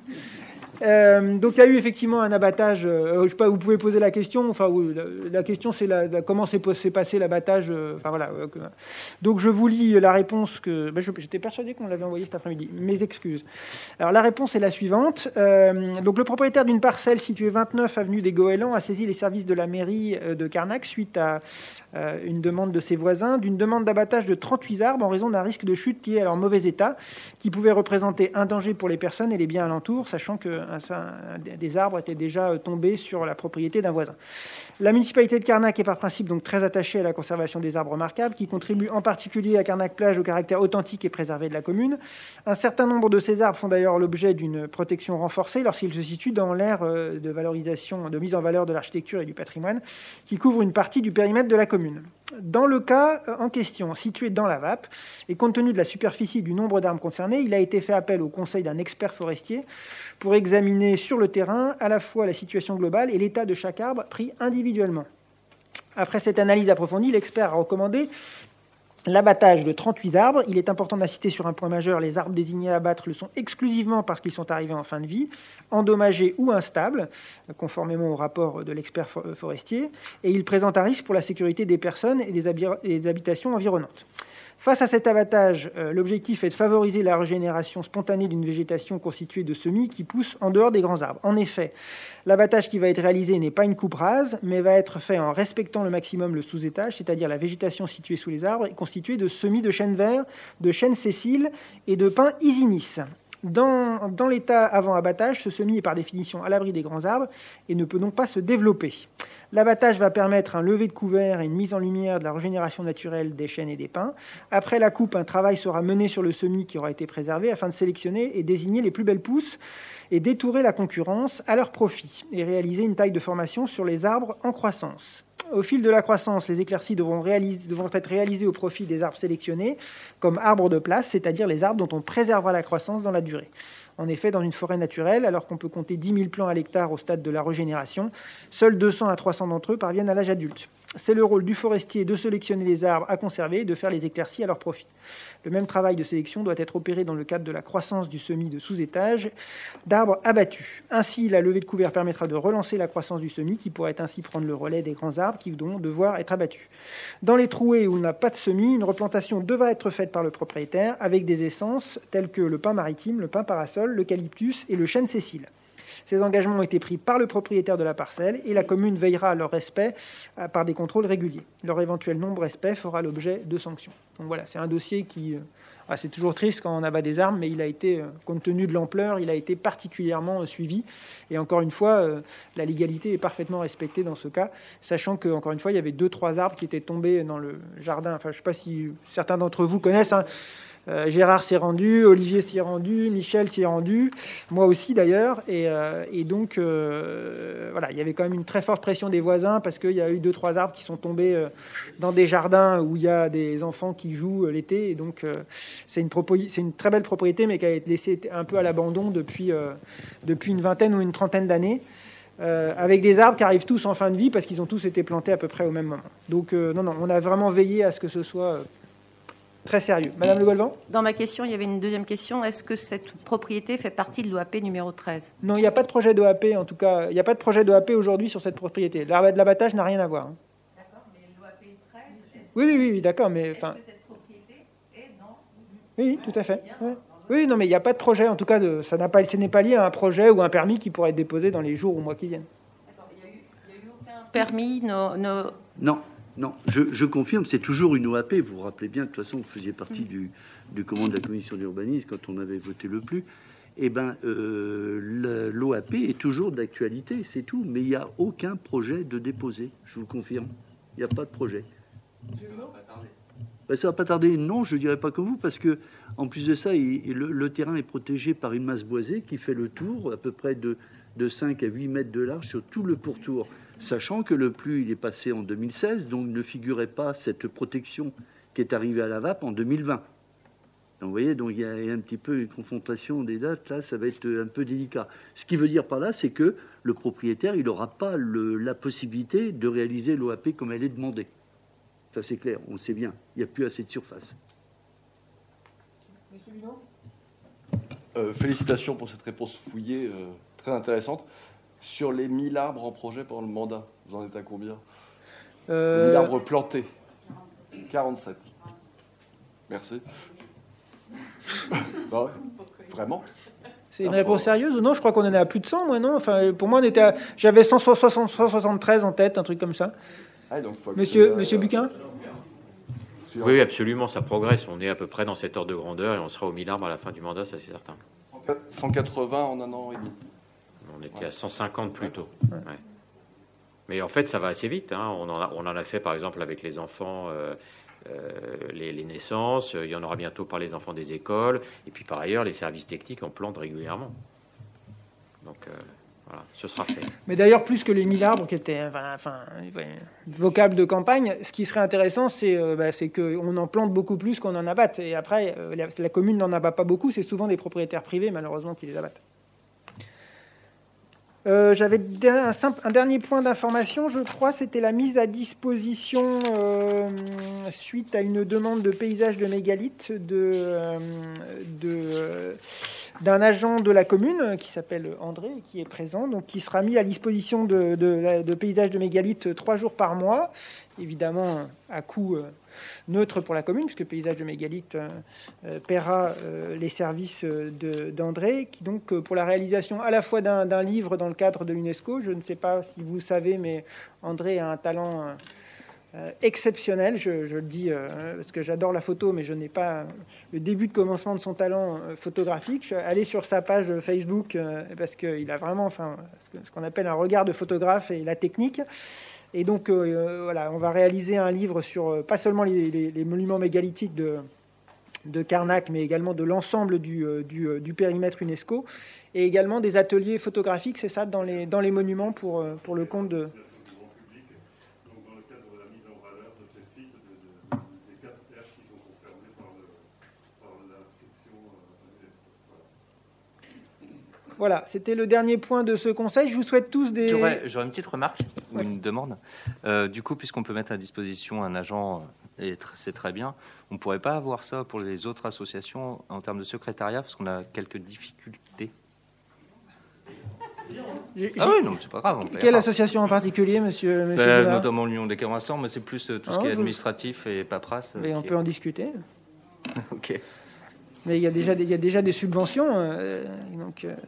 [SPEAKER 1] Euh, donc il y a eu effectivement un abattage. Euh, je sais pas, vous pouvez poser la question. Enfin, oui, la, la question c'est la, la, comment s'est passé l'abattage. Euh, enfin voilà. Euh, que, donc je vous lis la réponse que. Ben, j'étais persuadé qu'on l'avait envoyée cet après-midi. Mes excuses. Alors la réponse est la suivante. Euh, donc le propriétaire d'une parcelle située vingt-neuf avenue des Goélands a saisi les services de la mairie de Carnac suite à euh, une demande de ses voisins d'une demande d'abattage de trente-huit arbres en raison d'un risque de chute lié à leur mauvais état, qui pouvait représenter un danger pour les personnes et les biens alentours, sachant que des arbres étaient déjà tombés sur la propriété d'un voisin. La municipalité de Carnac est par principe donc très attachée à la conservation des arbres remarquables, qui contribuent en particulier à Carnac-Plage au caractère authentique et préservé de la commune. Un certain nombre de ces arbres font d'ailleurs l'objet d'une protection renforcée lorsqu'ils se situent dans l'aire de valorisation, de mise en valeur de l'architecture et du patrimoine, qui couvre une partie du périmètre de la commune. Dans le cas en question, situé dans la V A P, et compte tenu de la superficie et du nombre d'arbres concernés, il a été fait appel au conseil d'un expert forestier pour examiner sur le terrain à la fois la situation globale et l'état de chaque arbre pris individuellement. Après cette analyse approfondie, l'expert a recommandé l'abattage de trente-huit arbres. Il est important d'insister sur un point majeur, les arbres désignés à abattre le sont exclusivement parce qu'ils sont arrivés en fin de vie, endommagés ou instables, conformément au rapport de l'expert forestier, et ils présentent un risque pour la sécurité des personnes et des, habi- et des habitations environnantes. Face à cet abattage, euh, l'objectif est de favoriser la régénération spontanée d'une végétation constituée de semis qui poussent en dehors des grands arbres. En effet, l'abattage qui va être réalisé n'est pas une coupe rase, mais va être fait en respectant le maximum le sous-étage, c'est-à-dire la végétation située sous les arbres, est constituée de semis de chêne vert, de chêne sessile et de pin isinis. Dans, dans l'état avant abattage, ce semis est par définition à l'abri des grands arbres et ne peut donc pas se développer. L'abattage va permettre un lever de couvert et une mise en lumière de la régénération naturelle des chênes et des pins. Après la coupe, un travail sera mené sur le semis qui aura été préservé afin de sélectionner et désigner les plus belles pousses et détourer la concurrence à leur profit et réaliser une taille de formation sur les arbres en croissance. Au fil de la croissance, les éclaircies devront, réaliser, devront être réalisées au profit des arbres sélectionnés comme arbres de place, c'est-à-dire les arbres dont on préservera la croissance dans la durée. En effet, dans une forêt naturelle, alors qu'on peut compter dix mille plants à l'hectare au stade de la régénération, seuls deux cents à trois cents d'entre eux parviennent à l'âge adulte. C'est le rôle du forestier de sélectionner les arbres à conserver et de faire les éclaircies à leur profit. Le même travail de sélection doit être opéré dans le cadre de la croissance du semis de sous-étage d'arbres abattus. Ainsi, la levée de couvert permettra de relancer la croissance du semis qui pourrait ainsi prendre le relais des grands arbres qui vont devoir être abattus. Dans les trouées où il n'y a pas de semis, une replantation devra être faite par le propriétaire avec des essences telles que le pin maritime, le pin parasol, l'eucalyptus et le chêne sessile. Ces engagements ont été pris par le propriétaire de la parcelle et la commune veillera à leur respect par des contrôles réguliers. Leur éventuel non-respect fera l'objet de sanctions. Donc voilà, c'est un dossier qui... Ah, c'est toujours triste quand on abat des arbres, mais il a été, compte tenu de l'ampleur, il a été particulièrement suivi. Et encore une fois, la légalité est parfaitement respectée dans ce cas, sachant qu'encore une fois, il y avait deux, trois arbres qui étaient tombés dans le jardin. Enfin, je ne sais pas si certains d'entre vous connaissent... Hein. Euh, Gérard s'y est rendu, Olivier s'y est rendu, Michel s'y est rendu, moi aussi d'ailleurs, et, euh, et donc euh, voilà, il y avait quand même une très forte pression des voisins parce qu'il y a eu deux trois arbres qui sont tombés euh, dans des jardins où il y a des enfants qui jouent euh, l'été, et donc euh, c'est une propo- c'est une très belle propriété mais qui a été laissée un peu à l'abandon depuis euh, depuis une vingtaine ou une trentaine d'années. Euh, avec des arbres qui arrivent tous en fin de vie parce qu'ils ont tous été plantés à peu près au même moment. Donc euh, non, non, on a vraiment veillé à ce que ce soit euh, très sérieux. Madame Le Golvan ?
[SPEAKER 5] Dans ma question, il y avait une deuxième question. Est-ce que cette propriété fait partie de l'O A P numéro treize ?
[SPEAKER 1] Non, il n'y a pas de projet d'O A P, en tout cas. Il n'y a pas de projet d'O A P aujourd'hui sur cette propriété. L'abattage n'a rien à voir.
[SPEAKER 5] D'accord, mais l'O A P treize...
[SPEAKER 1] Oui, oui, oui, oui, d'accord, mais...
[SPEAKER 5] Est-ce
[SPEAKER 1] enfin...
[SPEAKER 5] que cette propriété est dans...
[SPEAKER 1] Oui, oui, tout à fait. Ouais. Oui, non, mais il n'y a pas de projet, en tout cas, de... ça n'a pas... ce n'est pas lié à un projet ou un permis qui pourrait être déposé dans les jours ou mois qui viennent.
[SPEAKER 5] D'accord, il n'y a, a eu aucun permis no, no...
[SPEAKER 3] Non. Non, je, je confirme, c'est toujours une O A P. Vous vous rappelez bien, de toute façon, vous faisiez partie mmh. du, du commande de la commission d'urbanisme quand on avait voté le plus. Eh bien, euh, l'O A P est toujours d'actualité, c'est tout. Mais il n'y a aucun projet de déposer, je vous le confirme. Il n'y a pas de projet. Ça ne va pas tarder. Ben, ça ne va pas tarder, non, je ne dirais pas comme vous, parce que en plus de ça, il, le, le terrain est protégé par une masse boisée qui fait le tour, à peu près de, de cinq à huit mètres de large sur tout le pourtour. Sachant que le plus, il est passé en deux mille seize, donc ne figurait pas cette protection qui est arrivée à la V A P en deux mille vingt. Donc, vous voyez, donc il y a un petit peu une confrontation des dates, là, ça va être un peu délicat. Ce qui veut dire par là, c'est que le propriétaire, il n'aura pas le, la possibilité de réaliser l'O A P comme elle est demandée. Ça, c'est clair, on le sait bien. Il n'y a plus assez de surface.
[SPEAKER 1] Monsieur Binon ?
[SPEAKER 11] Euh, félicitations pour cette réponse fouillée, euh, très intéressante. Sur les mille arbres en projet pendant le mandat, vous en êtes à combien ?
[SPEAKER 1] euh...
[SPEAKER 11] Les mille arbres plantés. quarante-sept. Merci. Bah ouais, vraiment.
[SPEAKER 1] C'est une réponse sérieuse ou non? Je crois qu'on en est à plus de cent, moi, non? Enfin, pour moi, on était à... j'avais cent soixante-treize en tête, un truc comme ça.
[SPEAKER 11] Ah, donc faut
[SPEAKER 1] Monsieur,
[SPEAKER 11] que,
[SPEAKER 1] Monsieur
[SPEAKER 11] euh,
[SPEAKER 1] Buquin?
[SPEAKER 12] Oui, absolument, ça progresse. On est à peu près dans cet ordre de grandeur et on sera aux mille arbres à la fin du mandat, ça c'est certain.
[SPEAKER 11] cent quatre-vingts en un an et demi.
[SPEAKER 12] On était à cent cinquante plus tôt. Ouais. Ouais. Mais en fait, ça va assez vite. Hein. On, en a, on en a fait, par exemple, avec les enfants, euh, euh, les, les naissances. Il y en aura bientôt par les enfants des écoles. Et puis, par ailleurs, les services techniques, on plante régulièrement. Donc, euh, voilà, ce sera fait.
[SPEAKER 1] Mais d'ailleurs, plus que les mille arbres qui étaient enfin, enfin, vocable de campagne, ce qui serait intéressant, c'est euh, bah, qu'on en plante beaucoup plus qu'on en abatte. Et après, euh, la, la commune n'en abat pas beaucoup. C'est souvent des propriétaires privés, malheureusement, qui les abattent. Euh, J'avais un, simple, un dernier point d'information, je crois, c'était la mise à disposition, euh, suite à une demande de paysage de mégalithes, de, euh, de, euh, d'un agent de la commune qui s'appelle André, qui est présent, donc qui sera mis à disposition de, de, de paysage de mégalithes trois jours par mois, évidemment à coût euh, neutre pour la commune, puisque Paysage de Mégalithes euh, euh, paiera euh, les services de, d'André, qui donc euh, pour la réalisation à la fois d'un, d'un livre dans le cadre de l'UNESCO. Je ne sais pas si vous le savez, mais André a un talent euh, exceptionnel. Je, je le dis euh, parce que j'adore la photo, mais je n'ai pas le début de commencement de son talent euh, photographique. Je suis allé sur sa page Facebook euh, parce qu'il a vraiment, enfin, ce qu'on appelle un regard de photographe et la technique. Et donc, euh, voilà, on va réaliser un livre sur euh, pas seulement les, les, les monuments mégalithiques de, de Carnac, mais également de l'ensemble du, euh, du, euh, du périmètre UNESCO, et également des ateliers photographiques, c'est ça, dans les, dans les monuments pour, euh, pour le compte de... Voilà, c'était le dernier point de ce conseil. Je vous souhaite tous des...
[SPEAKER 2] J'aurais, j'aurais une petite remarque ou
[SPEAKER 1] ouais.
[SPEAKER 2] une demande. Euh, du coup, puisqu'on peut mettre à disposition un agent, et c'est très bien, on ne pourrait pas avoir ça pour les autres associations en termes de secrétariat, parce qu'on a quelques difficultés.
[SPEAKER 1] J'ai,
[SPEAKER 2] ah oui, non, c'est pas grave.
[SPEAKER 1] Quelle association en particulier, monsieur, monsieur
[SPEAKER 2] ben, notamment l'Union des Caravansors, mais c'est plus euh, tout ce
[SPEAKER 1] ah,
[SPEAKER 2] qui est
[SPEAKER 1] vous...
[SPEAKER 2] administratif et paperasse.
[SPEAKER 1] Mais on peut
[SPEAKER 2] est...
[SPEAKER 1] en discuter.
[SPEAKER 2] Ok.
[SPEAKER 1] Mais il y a déjà des, il y a déjà des subventions, euh, donc... Euh...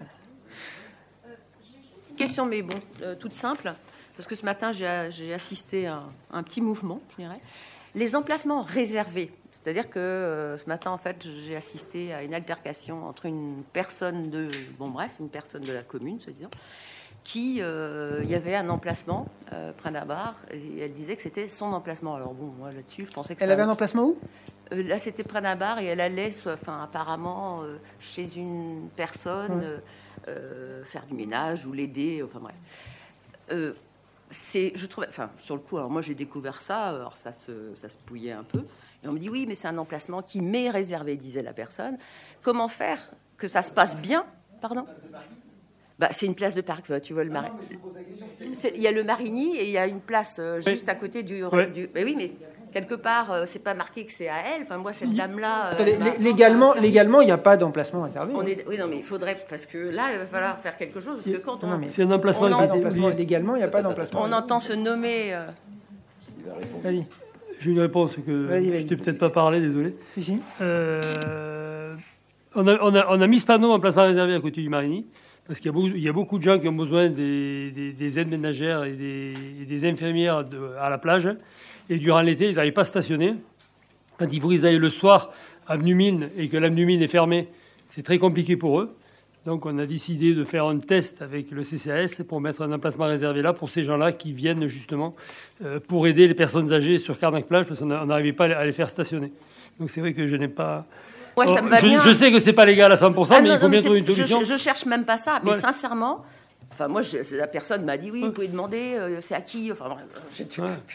[SPEAKER 5] Question, mais bon, euh, toute simple, parce que ce matin, j'ai, j'ai assisté à un, un petit mouvement, je dirais. Les emplacements réservés, c'est-à-dire que euh, ce matin, en fait, j'ai assisté à une altercation entre une personne de... Bon, bref, une personne de la commune, se disant, qui... Euh, il y avait un emplacement euh, près d'un bar, et elle disait que c'était son emplacement. Alors bon, moi, là-dessus, je pensais que
[SPEAKER 1] Elle
[SPEAKER 5] ça...
[SPEAKER 1] avait un emplacement où ?
[SPEAKER 5] euh, Là, c'était près d'un bar, et elle allait, soit, enfin, apparemment, euh, chez une personne...
[SPEAKER 1] Ouais.
[SPEAKER 5] Euh, Euh, faire du ménage ou l'aider, enfin bref. Euh, c'est, je trouvais, enfin sur le coup, alors moi j'ai découvert ça, alors ça se, ça se pouillait un peu, et on me dit oui, mais c'est un emplacement qui m'est réservé, disait la personne. Comment faire que ça se passe bien, pardon ? Bah, c'est une place de parc, tu vois le Marigny. Il y a le Marigny et il y a une place euh, juste oui. à côté du.
[SPEAKER 6] Ouais.
[SPEAKER 5] du bah oui, mais quelque part, euh, c'est pas marqué que c'est à elle. Enfin, moi, cette dame-là.
[SPEAKER 1] Euh, Attendez, légalement, légalement, il n'y a pas d'emplacement réservé.
[SPEAKER 5] On est, oui, non, mais il faudrait parce que là, il va falloir faire quelque chose parce que quand on. Non,
[SPEAKER 6] c'est un emplacement.
[SPEAKER 1] On en, d'emplacement légalement, il n'y a pas d'emplacement.
[SPEAKER 5] On entend se nommer. Euh...
[SPEAKER 1] Vas-y.
[SPEAKER 6] J'ai une réponse que vas-y, vas-y. Je t'ai peut-être pas parlé, désolé.
[SPEAKER 1] Si, si.
[SPEAKER 6] Euh, on, a, on, a, on a mis ce panneau en emplacement réservé à côté du Marigny. Parce qu'il y a, beaucoup, il y a beaucoup de gens qui ont besoin des, des, des aides ménagères et des, et des infirmières de, à la plage. Et durant l'été, ils n'arrivent pas à stationner. Quand il faut qu'ils aillent le soir à Avenue Mine et que l'Avenue Mine est fermée, c'est très compliqué pour eux. Donc on a décidé de faire un test avec le C C A S pour mettre un emplacement réservé là pour ces gens-là qui viennent justement euh, pour aider les personnes âgées sur Carnac-Plage parce qu'on n'arrivait pas à les faire stationner. Donc c'est vrai que je n'ai pas...
[SPEAKER 5] Ouais, ça
[SPEAKER 6] oh,
[SPEAKER 5] me va
[SPEAKER 6] je,
[SPEAKER 5] bien.
[SPEAKER 6] je sais que c'est pas légal à cent pour cent, ah, mais
[SPEAKER 5] non,
[SPEAKER 6] il faut
[SPEAKER 5] non,
[SPEAKER 6] bien trouver une solution.
[SPEAKER 5] Je, je cherche même pas ça, mais
[SPEAKER 6] ouais.
[SPEAKER 5] sincèrement, enfin moi, je, la personne m'a dit oui, vous pouvez demander, euh, c'est à qui. Enfin, je, ouais.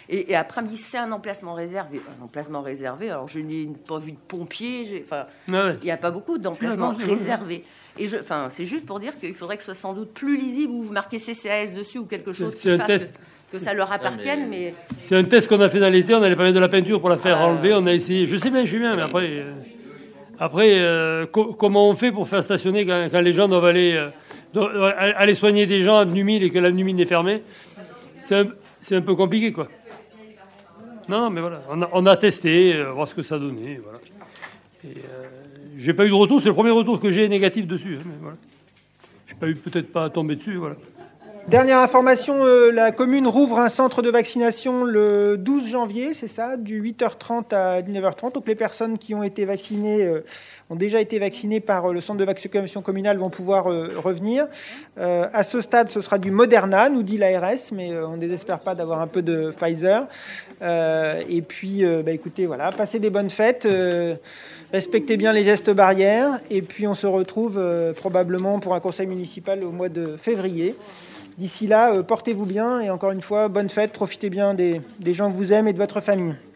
[SPEAKER 5] Et, et après, elle me dit c'est un emplacement réservé. Un emplacement réservé, alors je n'ai pas vu de pompiers, enfin,
[SPEAKER 6] Ah ouais.
[SPEAKER 5] il n'y a pas beaucoup d'emplacements
[SPEAKER 6] Ah non, je-
[SPEAKER 5] réservés. Et je, enfin, c'est juste pour dire qu'il faudrait que ce soit sans doute plus lisible, ou vous marquez C C A S dessus, ou quelque chose
[SPEAKER 6] C'est-
[SPEAKER 5] qui
[SPEAKER 6] c'est un
[SPEAKER 5] fasse
[SPEAKER 6] test.
[SPEAKER 5] que, que ça leur appartienne. mais...
[SPEAKER 6] C'est un test qu'on a fait dans l'été, on n'allait pas mettre de la peinture pour la faire enlever, on a essayé, je sais bien, je sais bien, mais après, euh, après euh, co- comment on fait pour faire stationner quand, quand les gens doivent aller, euh, doivent aller soigner des gens à avenue mille et que l'avenue mille est fermée, c'est un, c'est un peu compliqué, quoi. Non, non, mais voilà, on a, on a testé, euh, voir ce que ça donnait, voilà. Et, euh, j'ai pas eu de retour, c'est le premier retour que j'ai négatif dessus, hein, mais voilà. J'ai pas eu peut-être pas à tomber dessus, voilà.
[SPEAKER 1] Dernière information, euh, la commune rouvre un centre de vaccination le douze janvier, c'est ça, du huit heures trente à dix-neuf heures trente. Donc les personnes qui ont été vaccinées, euh, ont déjà été vaccinées par euh, le centre de vaccination communal vont pouvoir euh, revenir. Euh, à ce stade, ce sera du Moderna, nous dit l'A R S, mais euh, on ne désespère pas d'avoir un peu de Pfizer. Euh, et puis, euh, bah, écoutez, voilà, passez des bonnes fêtes, euh, respectez bien les gestes barrières, et puis on se retrouve euh, probablement pour un conseil municipal au mois de février. D'ici là, euh, portez-vous bien et encore une fois, bonne fête, profitez bien des, des gens que vous aimez et de votre famille.